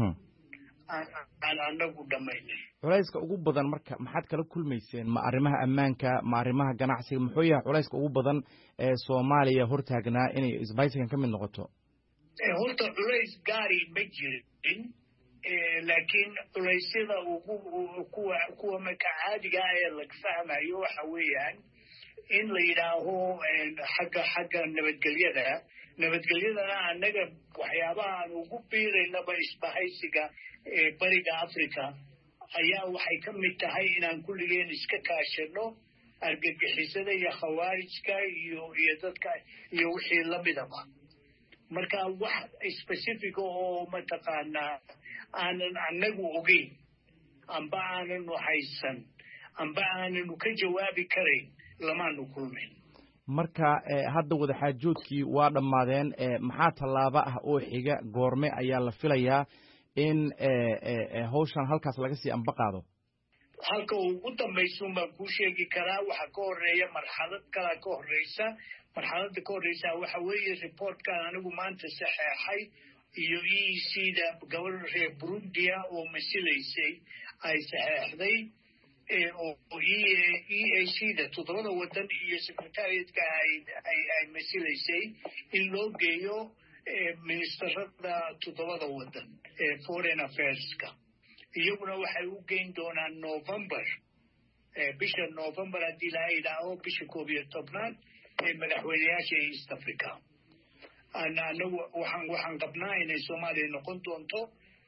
aan anagu dhammaynay. culayska ugu badan marka maxaad kala kulmayseen? ma arrimaha ammaanka, ma arrimaha ganacsiga? muxuu yahay culayska ugu badan ee Soomaaliya hortaagnaa inay isbahaysigan ka mid noqoto? horta culays gaari ma jirin, laakiin culaysyada ugu kuwa kuwa marka caadiga ah ee laga fahmayo waxa weeyaan in la yidhaaho xagga xagga nabadgelyada nabadgelyadana annaga waxyaabaha aan ugu biiraynaba isbahaysiga bariga Africa ayaa waxay ka mid tahay inaan kulligeen iska kaashano argagixisada iyo khawaarijka iyo iyo dadka iyo wixii lamidaba. marka wax specific oo mataqaanaa aanan annagu ogeyn amba aanan haysan amba aanan ka jawaabi karayn lamaanu kulmayn. marka hadda wadaxaajoodkii waa dhammaadeen, maxaa tallaabo ah oo xiga? goorme ayaa la filayaa in hawshan halkaas laga sii amba qaado? halka ugu dambaysuun baan kuu sheegi karaa. waxa ka horeeya marxalad kala ka horeysa. marxaladda ka horeysa waxa weeye reportkan anigu maanta saxeexay iyo E E C da gobol reer Burundi oo masilaysay ay saxeexday oo E A C da toddobada wadan iyo secretariatka ay ay ay masilaysay in loo geeyo ministerada toddobada wadan ee foreign affairs-ka. iyaguna waxay u geyn doonaan November bisha November haddii la yidhaaho bisha koob iyo tobnaad ee madaxweynayaasha East Africa. anagu waxaan waxaan qabnaa inay Soomaaliya noqon doonto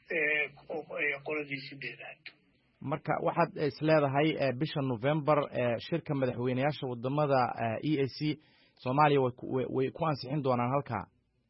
qoladii sideedaad. marka waxaad isleedahay bisha November shirka madaxweynayaasha wadamada E A C Soomaaliya way ku ansixin doonaan halkaa?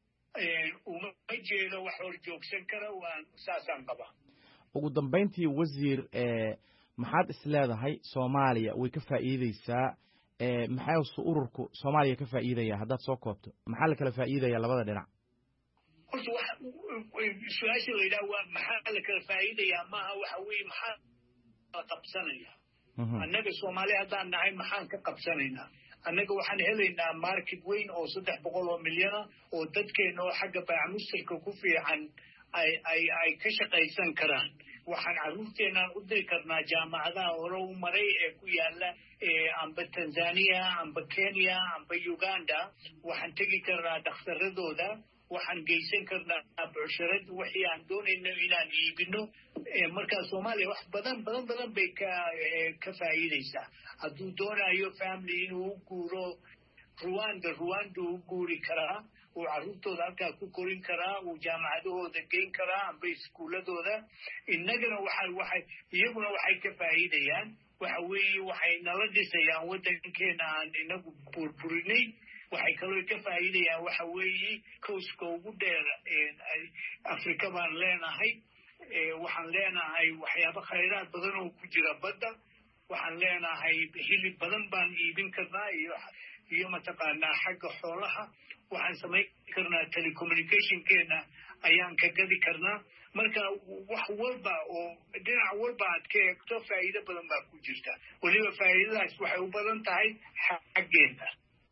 uma jeedo wax hor joogsan kara, waan saasaan qabaa. ugu dambeyntii wasiir, maxaad isleedahay Soomaaliya way ka faa'iideysaa? maxaa soo ururku Soomaaliya ka faa'iidaya haddaad soo koobto? maxaa la kala faa'iidaya labada dhinac? horta wax su'aasha la yidhaha waa maxaa la kala faa'iidaya maaha waxa weeye maxaa la qabsanaya. annaga Soomaaliya haddaan nahay maxaan ka qabsanaynaa? annaga waxaan helaynaa market weyn oo saddex boqol oo milyana oo dadkeena oo xagga baacamustarka ku fiican ay ay ay ka shaqaysan karaan. waxaan carruurteenaan u diri karnaa jaamacadaha hore u maray ee ku yaala amba Tanzania amba Kenya amba Uganda. waxaan tegi karnaa dhakhtaradooda, waxaan geysan karnaa bucsharad wixii aan doonayno inaan iibino. markaa Soomaaliya wax badan badan badan bay ka ka faa'iideysaa. hadduu doonayo family inuu u guuro Rwanda Rwanda u guuri karaa, uu carruurtooda halkaa ku korin karaa, uu jaamacadahooda geyn karaa amba iskuuladooda. innagana waxay waxay iyaguna waxay ka faa'iidayaan waxa weeye waxay nala dhisayaan wadankeena aan inagu burburinay. waxay kaloo ka faa'iidayaan waxa weeye coastka ugu dheer Afrika baan leenahay. waxaan leenahay waxyaabo khayraad badan oo ku jira badda. waxaan leenahay hilib badan baan iibin karnaa iyo iyo mataqaanaa xagga xoolaha waxaan samayn karnaa telecommunicationkeena ayaan ka gadi karnaa marka wax walba oo dhinac walba aad ka eegto faa'iido badan baa ku jirta weliba faa'iidadaas waxay u badan tahay xaggeena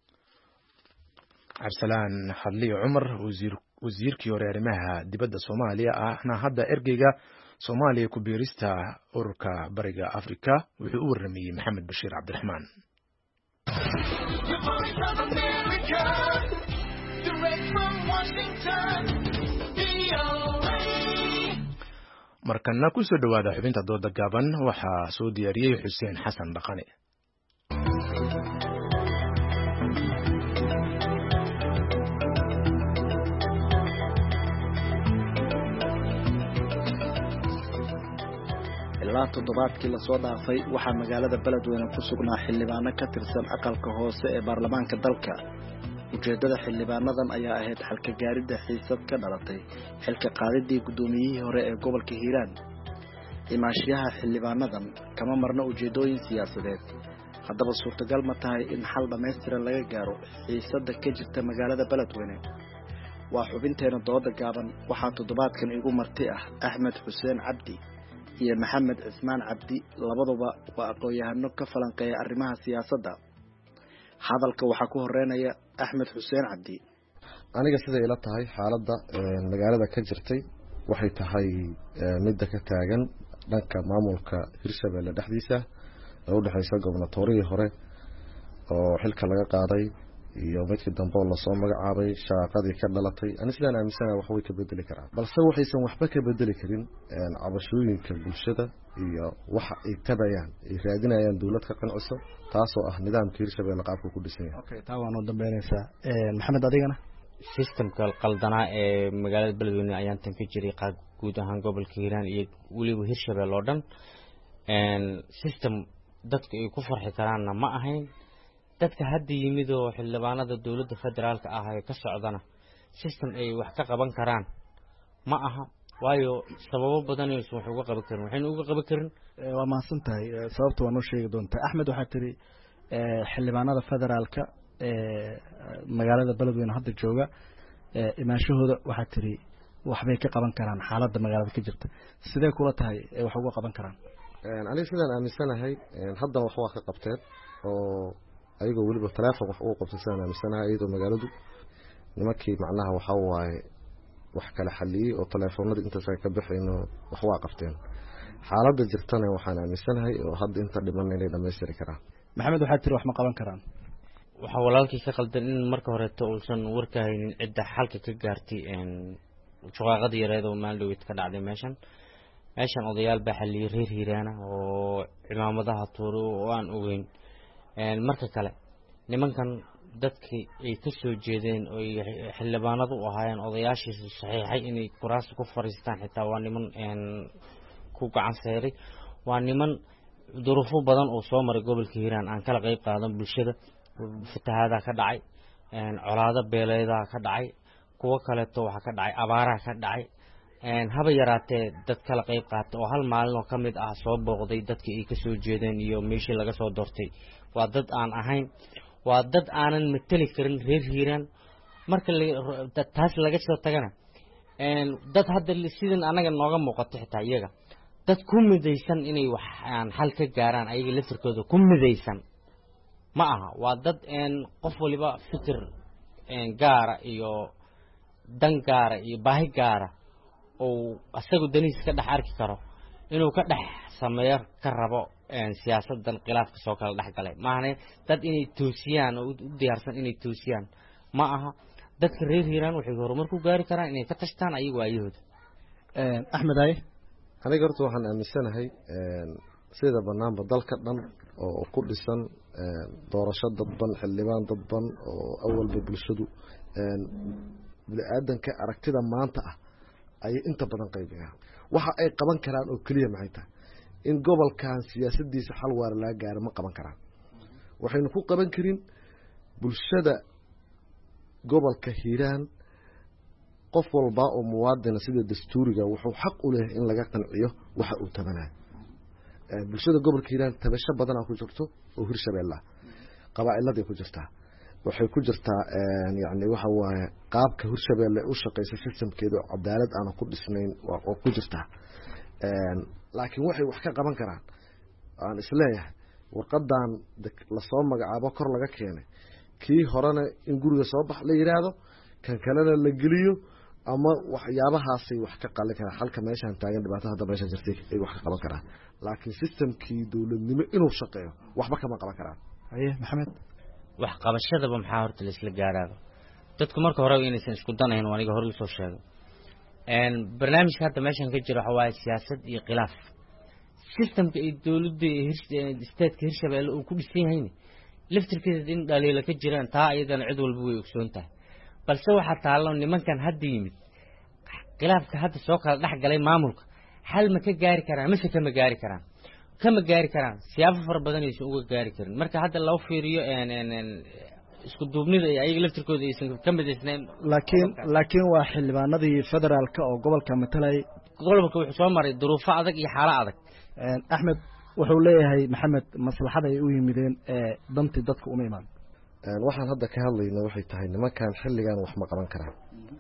cabsalaan hadli cumar wasiir wasiirkii hore arrimaha dibadda Soomaaliya ahna hadda ergeyga Soomaaliya ku biirista ururka bariga Afrika wuxuu u warramiyay Maxamed Bashiir Cabdiraxmaan markana ku soo dhawaada xubinta dooda gaaban waxaa soo diyaariyay Xuseen Xasan Dhaqane ilaa toddobaadkii la soo dhaafay waxaa magaalada Beledweyne ku sugnaa xildhibaano ka tirsan aqalka hoose ee baarlamaanka dalka ujeedada xildhibaanadan ayaa ahayd xalka gaaridda xiisad ka dhalatay xilka qaadidii gudoomiyihii hore ee gobolka Hiiraan imaashiyaha xildhibaanadan kama marna ujeedooyin siyaasadeed haddaba suurtagal ma tahay in xal dhammaystiran laga gaaro xiisadda ka jirta magaalada Beledweyne waa xubinteena dooda gaaban waxaa toddobaadkan igu marti ah Axmed Xuseen Cabdi iyo Maxamed Cismaan Cabdi labaduba waa aqoon-yahano ka falanqeeya arrimaha siyaasadda hadalka waxaa ku horeynaya Axmed Xuseen Cabdi aniga sida ila tahay xaaladda magaalada ka jirtay waxay tahay mid ka taagan dhanka maamulka Hirshabelle dhaxdiisa oo u dhaxaysa gobnatoriyada hore oo xilka laga qaaday iyo midkii dambe oo la soo magacaabay shaqadii ka dhalatay ani sidaan aaminsanahay wax way ka bedeli karaan balse waxaysan waxba ka bedeli karin cabashooyinka bulshada iyo waxa ay tabayaan ay raadinayaan dawlad ka qanciso taasoo ah nidaamka Hirshabelle qaabka ku dhisan yahay okay taa waa noo dambeynaysa ee maxamed adigana systemka qaldanaa ee magaalada Beledweyne ayaan tan ka jiray qaab guud ahaan gobolka Hiiraan iyo waliba Hirshabelle oo dhan een system dadku ay ku farxi karaanna ma ahayn dadka hadda yimid oo xildhibaanada dawladda federaalka ah ay ka socdana system ay wax ka qaban karaan ma aha waayo sababo badan ay wax uga qaban karaan waxayna uga qaban karin waa maasan tahay sababta waa noo sheegi doontaa Axmed waxa tiri xildhibaanada federaalka ee magaalada Beledweyne hadda jooga imaashahooda waxa tiri waxbay ka qaban karaan xaaladda magaalada ka jirta sidee kula tahay wax uga qaban karaan een aniga sidaan aaminsanahay hadda wax waa ka qabteen oo ayagoo waliba telefoon wax uu qabtay sidaan aaminsanahay iyadoo magaaladu nimankii macnaha waxa waaye wax kala xaliyay oo telefoonada inta ay ka bixayno wax waa qabteen xaaladda jirtana waxaan aaminsanahay oo hadda inta dhiman inay dhameystiri karaan maxamed waxa tiri wax ma qaban karaan waxa walaalkii ka qaldan in marka hore uusan warka haynin cidda xalka ka gaartay een shaqadii yareed oo maaldowid ka dhacday meeshan meeshan odayaal baa xaliyay reer Hiiraan oo ciidamadaha tuuro oo aan ogeyn een marka kale nimankan dadkii ay ka soo jeedeen oo xildhibaanadu u ahaayeen odayaashii saxiixay inay kuraas ku fariistaan xitaa waa niman een ku gacan seeray waa niman duruufo badan oo soo maray gobolka Hiiraan aan kala qayb qaadan bulshada fatahaada ka dhacay een colaado beeleeda ka dhacay kuwa kale to waxa ka dhacay abaaraha ka dhacay een haba yaraatee dad kala qayb qaatay oo hal maalin oo kamid ah soo booqday dadkii ay ka soo jeedeen iyo meeshii laga soo doortay waa dad aan ahayn waa dad aanan matali karin reer Hiiraan marka taas laga soo tagana een dad hadda sidan anaga nooga muuqato xitaa iyaga dad ku midaysan inay wax aan hal ka gaaraan ayaga laftirkooda ku midaysan ma aha waa dad een qof waliba fikir een gaara iyo dan gaara iyo baahi gaara oo asagu daniis ka dhex arki karo inuu ka dhex sameeyo ka rabo een siyaasadan khilaafka soo kala dhex galay maahane dad inay toosiyaan oo u diyaarsan inay toosiyaan ma aha dadka reer Hiiraan waxay horumar ku gaari karaan inay ka tashtaan ayagu ayahooda een Axmed ay aniga horta waxaan aaminsanahay een sida banaanba dalka dhan oo ku dhisan een doorasho dadban xildhibaan dadban oo awalba bulshadu een bini'aadanka aragtida maanta ah ay inta badan qaybiyaan waxa ay qaban karaan oo kaliya maxay tahay in gobolkan siyaasadiisa xal waar la gaaro ma qaban karaan waxaynu ku qaban karin bulshada gobolka Hiiraan qof walba oo muwaadin sida dastuuriga wuxuu xaq u leeyahay in laga qanciyo waxa uu tabanayo bulshada gobolka hiiraan tabasho badanaa ku jirto oo hirshabeella qabaa'iladay ku jirtaa waxay ku jirtaa yani waxa waaye qaabka hirshabeelle u shaqeysa systemkeeda cadaalad aan ku dhisnayn oo ku jirtaa laakiin waxay wax ka qaban karaan aan isleeyahay warqadan lasoo magacaabo kor laga keenay kii horena in guriga soo bax la yiraahdo kan kalena la geliyo ama waxyaabahaasay wax ka qalin karaan halka meeshan taagan dhibaatada hadda meesha jirtay ay wax ka qaban karaan laakiin systemkii dawladnimo inuu shaqeeyo waxba kama qaban karaan haye maxamed wax qabashadaba maxaa horta la isla gaaraado dadku marka hore inaysan isku danayn waa aniga hore soo sheegay een barnaamijka hadda meeshan ka jira waxa waaye siyaasad iyo khilaaf systemka ay dawladda iyo state-ka Hirshabeelle uu ku dhisan yahay laftirkeeda in dhaliila ka jiraan taa ayadana cid walba way ogsoon tahay balse waxa taalo nimankan hadda yimid khilaafka hadda soo kala dhax galay maamulka hal ma ka gaari karaan mise kama gaari karaan kama gaari karaan siyaabo fara badan ay uga gaari karin marka hadda loo fiiriyo een een isku duubnida ay laftirkooda aysan ka midaysnayn laakiin laakiin waa xildhibaanadii federaalka oo gobolka matalay gobolka wuxuu soo maray duruufo adag iyo xaalado adag een Axmed wuxuu leeyahay Maxamed maslaxada ay u yimideen ee danti dadku uma imaan een waxaan hadda ka hadlaynaa waxay tahay nimankan xilligan wax ma qaban karaan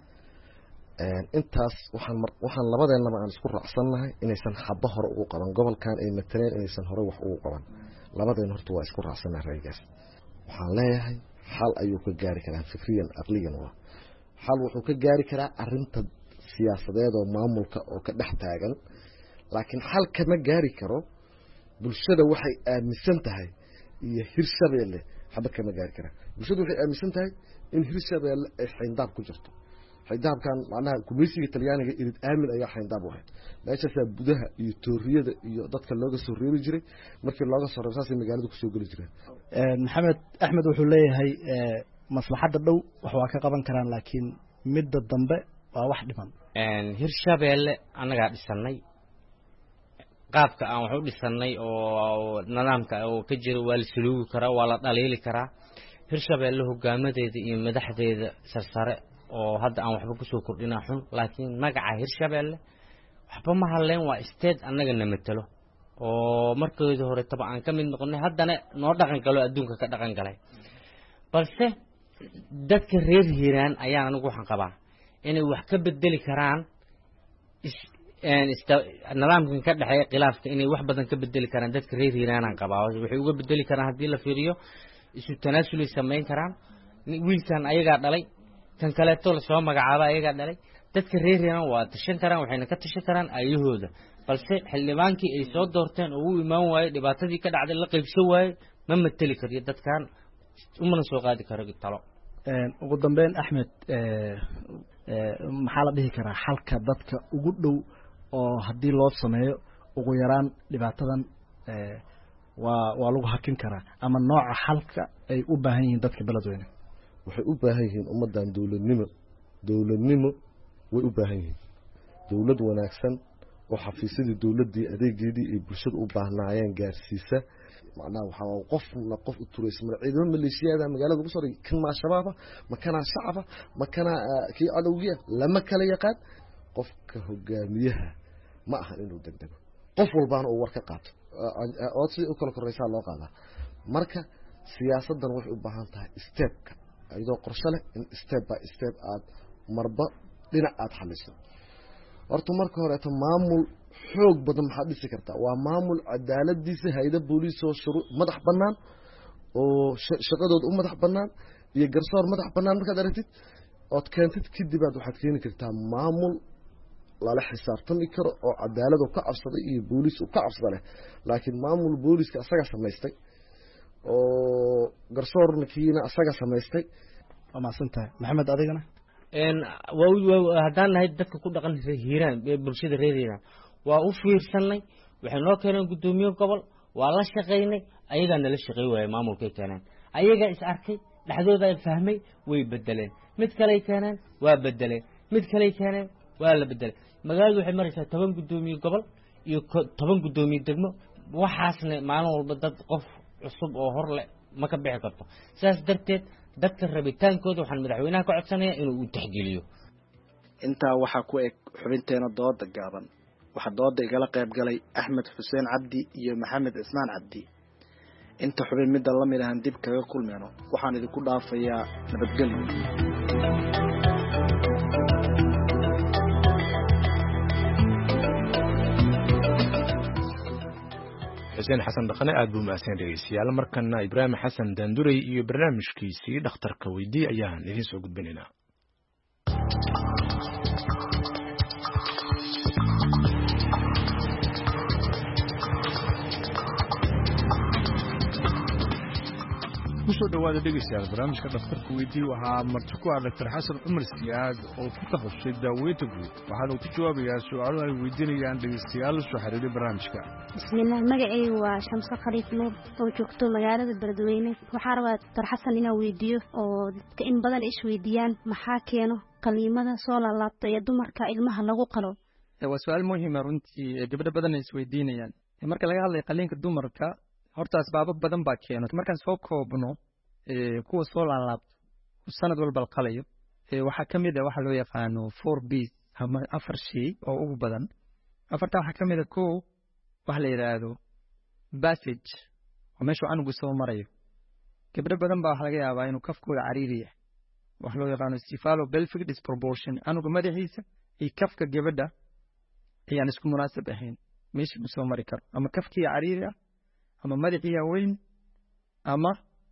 een intaas waxaan waxaan labadeennaba aan isku raacsanahay inaysan xabba hore ugu qaban gobolkan ay mataleen inaysan hore wax ugu qaban labadeen horta waa isku raacsanahay raygaas waxaan leeyahay xal ayuu ka gaari karaa fikriyan aqliyan waa xal wuxuu ka gaari karaa arinta siyaasadeed oo maamulka oo ka dhex taagan laakiin xal kama gaari karo bulshada waxay aaminsan tahay iyo Hirshabeelle xabba kama gaari karaa bulshada waxay aaminsan tahay in Hirshabeelle ay xindaab ku jirto xindaabkan macnaha kumeysiga Talyaaniga irid aamin ayaa xindaab u ahayd meeshaas budaha iyo tooriyada iyo dadka looga soo reeri jiray markii looga soo reebsaasay magaalada ku soo gali jireen een Maxamed Axmed wuxuu leeyahay ee maslaxada dhow wax waa ka qaban karaan laakiin midda dambe waa wax dhiman een Hirshabeelle anaga dhisanay qaabka aan wax u dhisanay oo nidaamka oo ka jira waa la suluugi karaa waa la dhaliili karaa Hirshabeelle hogaamadeeda iyo madaxdeeda sarsare oo hadda aan waxba ku soo kordhinaa xun laakiin magaca Hirshabeelle waxba ma haleen waa state anaga namatalo oo markooda hore taba aan ka mid noqonay haddana noo dhaqan galo adduunka ka dhaqan galay balse dadka reer Hiiraan ayaa anigu waxaan qabaa inay wax ka bedeli karaan een nidaamkan ka dhaxay khilaafka inay wax badan ka bedeli karaan dadka reer Hiiraan aan qabaa waxay uga bedeli karaan hadii la fiiriyo isu tanaasul ay sameyn karaan wiilkan ayaga dhalay kan kale to la soo magacaaba ayaga dhalay dadka reer Hiiraan waa tashan karaan waxayna ka tashan karaan ayahooda balse xildhibaankii ay soo doorteen oo uu imaan waayay dhibaatadii ka dhacday la qaybsan waayay ma matali kariyo dadkan umana soo qaadi karo talo een ugu dambeyn Axmed ee maxaa la dhihi karaa xalka dadka ugu dhow oo hadii loo sameeyo ugu yaraan dhibaatadan ee waa waa lagu hakin karaa ama nooca xalka ay u baahan yihiin dadka beledweyne waxay u baahan yihiin ummadan dawladnimo dawladnimo way u baahan yihiin dawlad wanaagsan oo xafiisyada dawladda adeegeedii ay bulshada u baahnaayeen gaarsiisa macnaha waxa uu qofna qof u tureysmo ciidamada maleeshiyada magaalada ugu soo kan ma shabaaba ma kana shacaba ma kana kii adawgiya lama kala yaqaan qofka hogaamiyaha ma aha inuu degdego qof walbaana uu war ka qaato oo si u kala koreysaa loo qaadaa marka siyaasadan waxay u baahan tahay step-ka ayadoo qorshe leh in step by step aad marba dhinac aad xaliso horta marka hore ta maamul xoog badan maxaa dhisi kartaa waa maamul cadaaladiisa hay'ada booliis oo shuru madax banaan oo shaqadooda u madax banaan iyo garsoor madax banaan markaad aragtid oo keentid kadib aad waxaad keeni kartaa maamul lala xisaabtami karo oo cadaalad oo ka cabsaday iyo booliis oo ka cabsaday laakiin maamul booliiska asaga samaystay oo garsoorna kiina asaga samaystay ama santahay Maxamed adigana een waa hadaan nahay dadka ku dhaqan Hiiraan ee bulshada reer Hiiraan waa u fiirsanay waxay noo keeneen gudoomiye gobol waa la shaqeynay ayaga nala shaqeey waayay maamulka keenan ayaga is arkay dhaxdooda ay fahmay way bedeleen mid kale ay keenan waa bedeleen mid kale ay keenan waa la bedelay magaaladu waxay maraysaa toban gudoomiye gobol iyo toban gudoomiye degmo waxaasna maalin walba dad qof cusub oo hor leh ma ka bixi karto saas darteed dadka rabitaankooda waxaan madaxweynaha ka codsanayaa inuu u tixgeliyo intaa waxaa ku eg xubinteena dooda gaaban waxaa dooda igala qayb galay axmed xuseen cabdi iyo maxamed cismaan cabdi inta xubin midda la mid ahan dib kaga kulmeyno waxaan idinku dhaafayaa nabadgelyo xuseen xasan dhaqane aad buu mahadsan dhegeystayaal markana ibraahim xasan daanduray iyo barnaamijkiisii dhakhtarka weydii ayaan idiin soo gudbinaynaa kusoo dhawaada dhegeystayaal barnaamijka dhakhtarka weydii waxaa marti ku ah doctor xasan cumar siyaad oo ku takhasusay daaweynta guud waxaana uu ku jawaabayaa su-aalo ay weydiinayaan dhegeystayaal soo xiriiray barnaamijka bismillaah magacaygu waa shamso khaliif nuur oo joogto magaalada beledweyne waxaa rabaa doctor xasan inaan weydiiyo oo dadka in badan isweydiiyaan maxaa keeno qaliimada soo laalaabta ee dumarka ilmaha lagu qalo waa su-aal muhiima runtii ee gabdho badan ay isweydiinayaan marka laga hadlayo qaliinka dumarka horta asbaabo badan baa keeno markaan soo koobno kuwa soo laalaabto sanad walba la qalayo waxaa ka mid ah waxa loo yaqaano four b ama afar shay oo ugu badan afarta waxaa ka mid ah kow waxa la yidhaahdo passage oo meeshuu canugu soo marayo gabdho badan baa waxa laga yaabaa inuu kafkooda cariiri yahay waxa loo yaqaano cephalopelvic disproportion canuga madaxiisa iyo kafka gabadha ayaan isku munaasab ahayn meeshii uu soo mari karo ama kafkii cariiri ah ama madaxiya weyn ama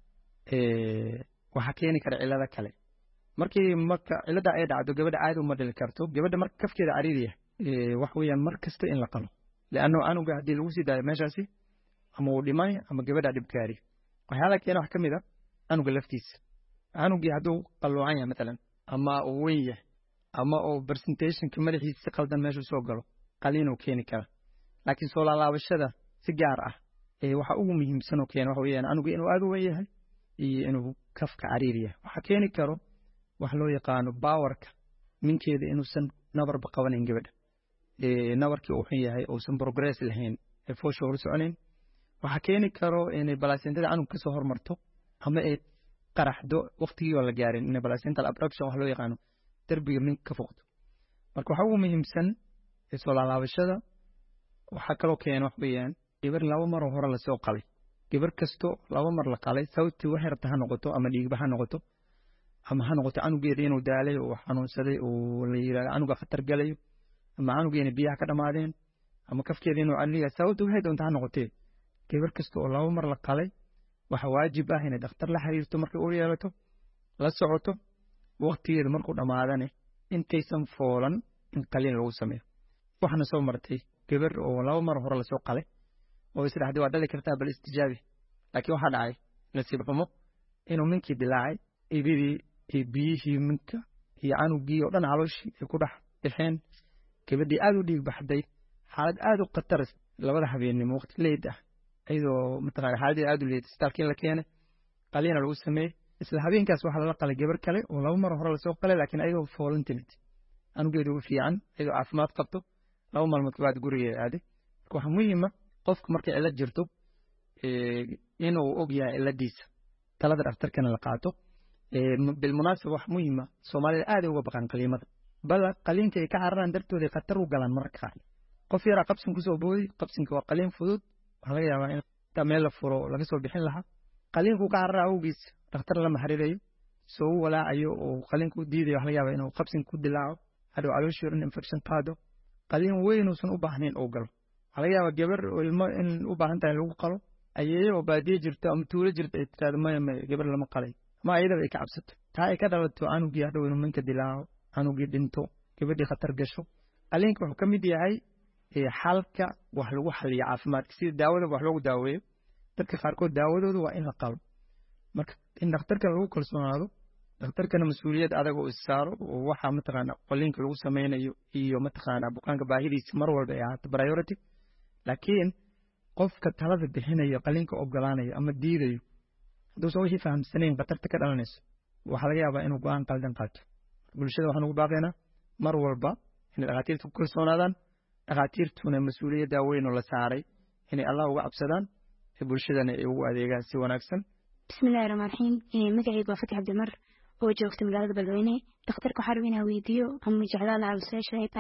waxaa keeni kara cilado kale markii marka cilada ay dhacdo gabadha caadi uma dhili karto gabadha marka kafkeeda cariiriya wax weeyaan mar kasta in la qalo leanno canuga haddii lagu sii daayo meeshaasi ama uu dhimay ama gabadha dhibkaari waxyaalaha keena wax ka mid a canuga laftiisa canugii hadduu qalluucan yahay matalan ama uu weyn yahay ama uu presentationka madaxiisa si qaldan meeshuu soo galo qaliinuu keeni kara laakiin soo laalaabashada si gaar ah waxa ugu muhiimsan oo keena waxa weeyaan canuga inuu aad u weyn yahay iyo inuu kafka cariiri yahay waxaa keeni karo wax loo yaqaano baawarka minkeeda inuusan nabarba qabanayn gabadha nabarkii uu xun yahay uusan progress lahayn ee foosha hor soconayn waxaa keeni karo inay balasentada canuga kasoo hormarto ama ay qaraxdo waqtigii oo la gaarin inay balasental abruption wax loo yaqaano derbiga minka ka foqdo marka waxa ugu muhiimsan soo laalaabashada waxaa kaloo keena wax weeyaan gabar laba mar oo hore la soo qalay gabar kasto laba mar la qalay sababtii waxay rabta ha noqoto ama dhiigba ha noqoto ama ha noqoto canugeeda inuu daalay oo xanuunsaday oo la yiraahdo canuga khatar galayo ama canugeena biyaha ka dhamaadeen ama kafkeeda inuu caliya sababtii waxay doonta ha noqotee gabar kasto oo laba mar la qalay waxa waajib ah inay dhakhtar la xiriirto markay u yeelato la socoto waqtigeeda markuu dhamaadane intaysan foolan in qaliin lagu sameeyo waxaana soo martay gabar oo laba mar hore la soo qalay oo isdhaxday waa dhali kartaa bal istijaabi laakiin waxaa dhacay nasiib xumo inuu minkii dilaacay ibidii iyo biyihii minka iyo canugii oo dhan calooshii ay ku dhex dhexeen gabadhii aad u dhiig baxday xaalad aad u khatar labada habeennimo waqti leyd ah iyadoo mataqaana xaaladii aad u leyd isbitaalkii la keenay qaliina lagu sameeyey isla habeenkaas waxaa lala qalay gabar kale oo laba mar hore lasoo qalay laakiin ayadoo foolan timid canugeedu u fiican iyadoo caafimaad qabto laba maalmood kabaad gurigeeda aaday marka waxaa muhiima qofka markay cilad jirto inuu og yahay ciladiisa talada dhakhtarkana la qaato bilmunaasaba wax muhiima soomaalida aad ay uga baqaan qaliimada bal qaliinka ay ka cararaan dartooda khatar u galaan mararka qaar qof yaraa qabsin kusoo booday qabsinka waa qaliin fudud waxaa laga yaabaa in intaa meel la furo laga soo bixin lahaa qaliinku ka carara awgiis dhakhtar lama xiriirayo soo u walaacayo oo qaliinku u diidayo waxa laga yaabaa inuu qabsinka ku dilaaco hadhow calooshii in infection qaado qaliin weyn uusan u baahnayn oo galo waxaa laga yaabaa gabar ilmo in u baahan tahay lagu qalo ayeeyo oo baadiye jirto ama tuulo jirto ay tiraahdo maya maya gabar lama qalay ama ayadaba ay ka cabsato taa ay ka dhalato canugii hadhow inuu minka dilaaco canugii dhinto gabadhii khatar gasho qaliinka wuxuu ka mid yahay xalka wax lagu xaliyo caafimaadka sida daawada wax loogu daaweeyo dadka qaarkood daawadoodu waa in la qalo marka in dhakhtarkan lagu kalsoonaado dhakhtarkana mas-uuliyad adag oo issaaro oo waxaa mataqaana qaliinka lagu sameynayo iyo mataqaana bukaanka baahidiisa mar walba ay ahaato priority laakiin qofka talada bixinayo qaliinka ogolaanayo ama diidayo hadduusan wixii fahamsanayn khatarta ka dhalanayso waxaa laga yaabaa inuu go-aan qaldan qaato bulshada waxaan ugu baaqaynaa mar walba inay dhakhaatiirta ku kalsoonaadaan dhakhaatiirtuna mas-uuliyadda weyn oo la saaray inay allah uga cabsadaan ee bulshadana ay ugu adeegaan si wanaagsan bismillahi raxmaan raxiim magacaygu waa fatix cabdimar oo joogta magaalada beledweyne dhakhtarka waxaa rabaa inaan weydiiyo ama jeclaan lahaa wasaasha ay tahay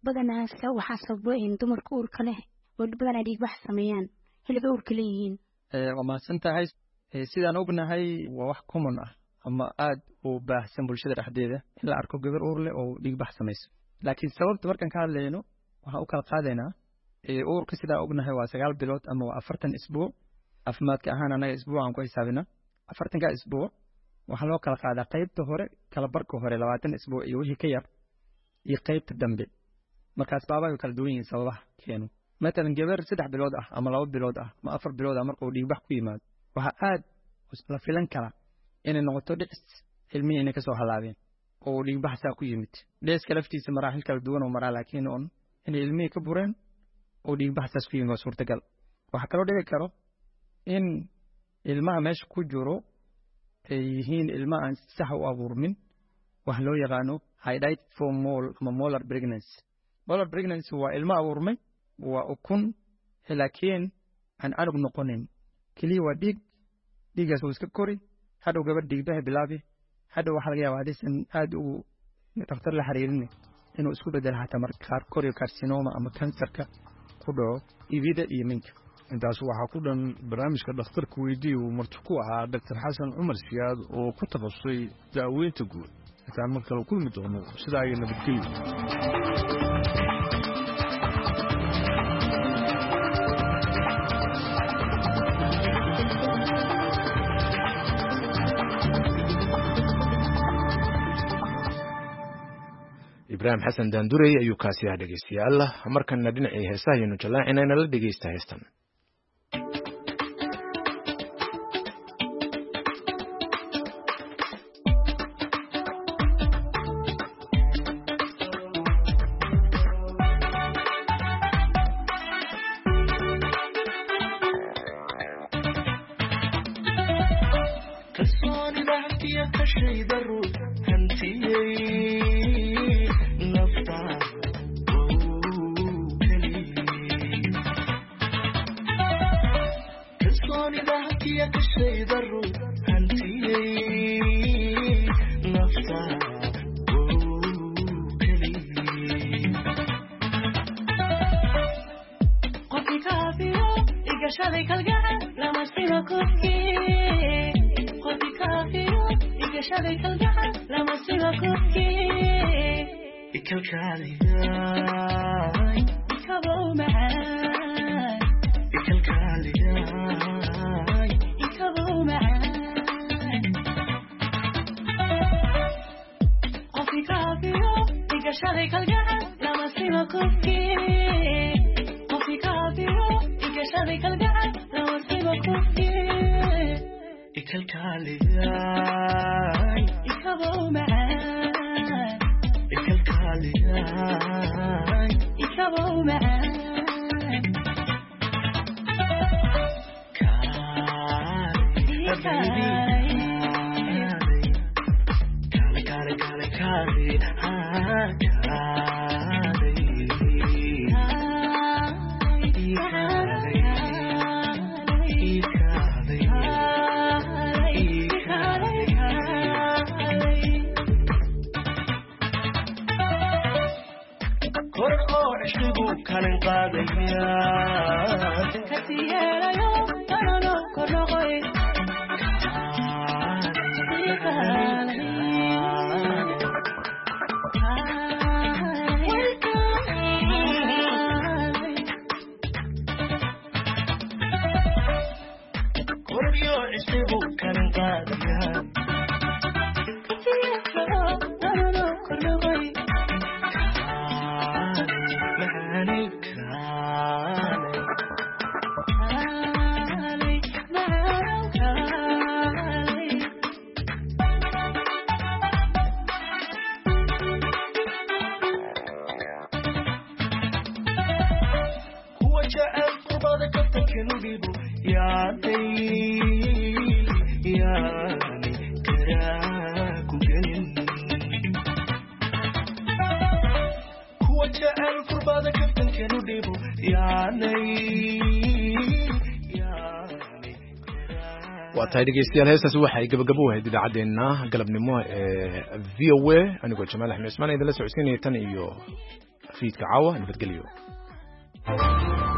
badanaaska waxaa sababo in dumarka uurka leh oo badanaa dhiigbax sameeyaan xilliga uurka leeyihiin waa mahadsan tahay sidaan ognahay waa wax common ah ama aad u baahsan bulshada dhexdeeda in la arko gabar uur leh oo dhiigbax samayso laakiin sababta markaan ka hadlayno waxaan u kala qaadaynaa uurka sidaa ognahay waa sagaal bilood ama waa afartan isbuuc caafimaadka ahaan anaga isbuucaan ku xisaabina afartanka isbuuc waxaa loo kala qaadaa qaybta hore kala barka hore labaatan isbuuc iyo wixii ka yar iyo qaybta dambe markaas baabay kala duwan yihiin sababaha keeno matalan gabar saddex bilood ah ama laba bilood ah ama afar bilood ah markuu dhiigbax ku yimaado waxaa aad la filan karaa inay noqoto dhicis ilmihii inay kasoo halaabeen oo dhiigbax saa ku yimid dheeska laftiisa maraaxil kala duwan oo maraa laakiin on inay ilmihii ka bureen oo dhiigbax saas ku yimid waa suurtagal waxaa kaloo dhici karo in ilmaha meesha ku jiro ay yihiin ilma aan sax u abuurmin wax loo yaqaano hydate for mol ama molar pregnancy molar pregnancy waa ilma abuurmay waa ukun laakiin aan anug noqonin keliya waa dhiig dhiiggaas wuu iska kori hadhow gabadh dhiigbaha bilaabi hadhow waxaa laga yaabaa hadiisan aad u dhakhtar la xiriirin inuu isku bedelo xataa marka qaar korio carcinoma ama kansarka ku dhaco ibida iyo minka intaas waxaa ku dhan barnaamijka dhakhtarka weydii uu marti ku ahaa doctor xasan cumar siyaad oo ku takhasusay daaweynta guud intaan mar kale kulmi doono sidaa iyo nabadgelyo ibraahim xasan daandurey ayuu kaasi ah dhegeystayaal markana dhinacii heesaha ayaynu jallaacinayna la dhegeysta heestan waa tahay dhegeystayaal heestaasi waxay gabagabo wahayd idaacaddeenna galabnimo ee v o a anigoo jamaal axmed cismaan idinla socodsiinaya tan iyo fiidka caawa nabadgelyo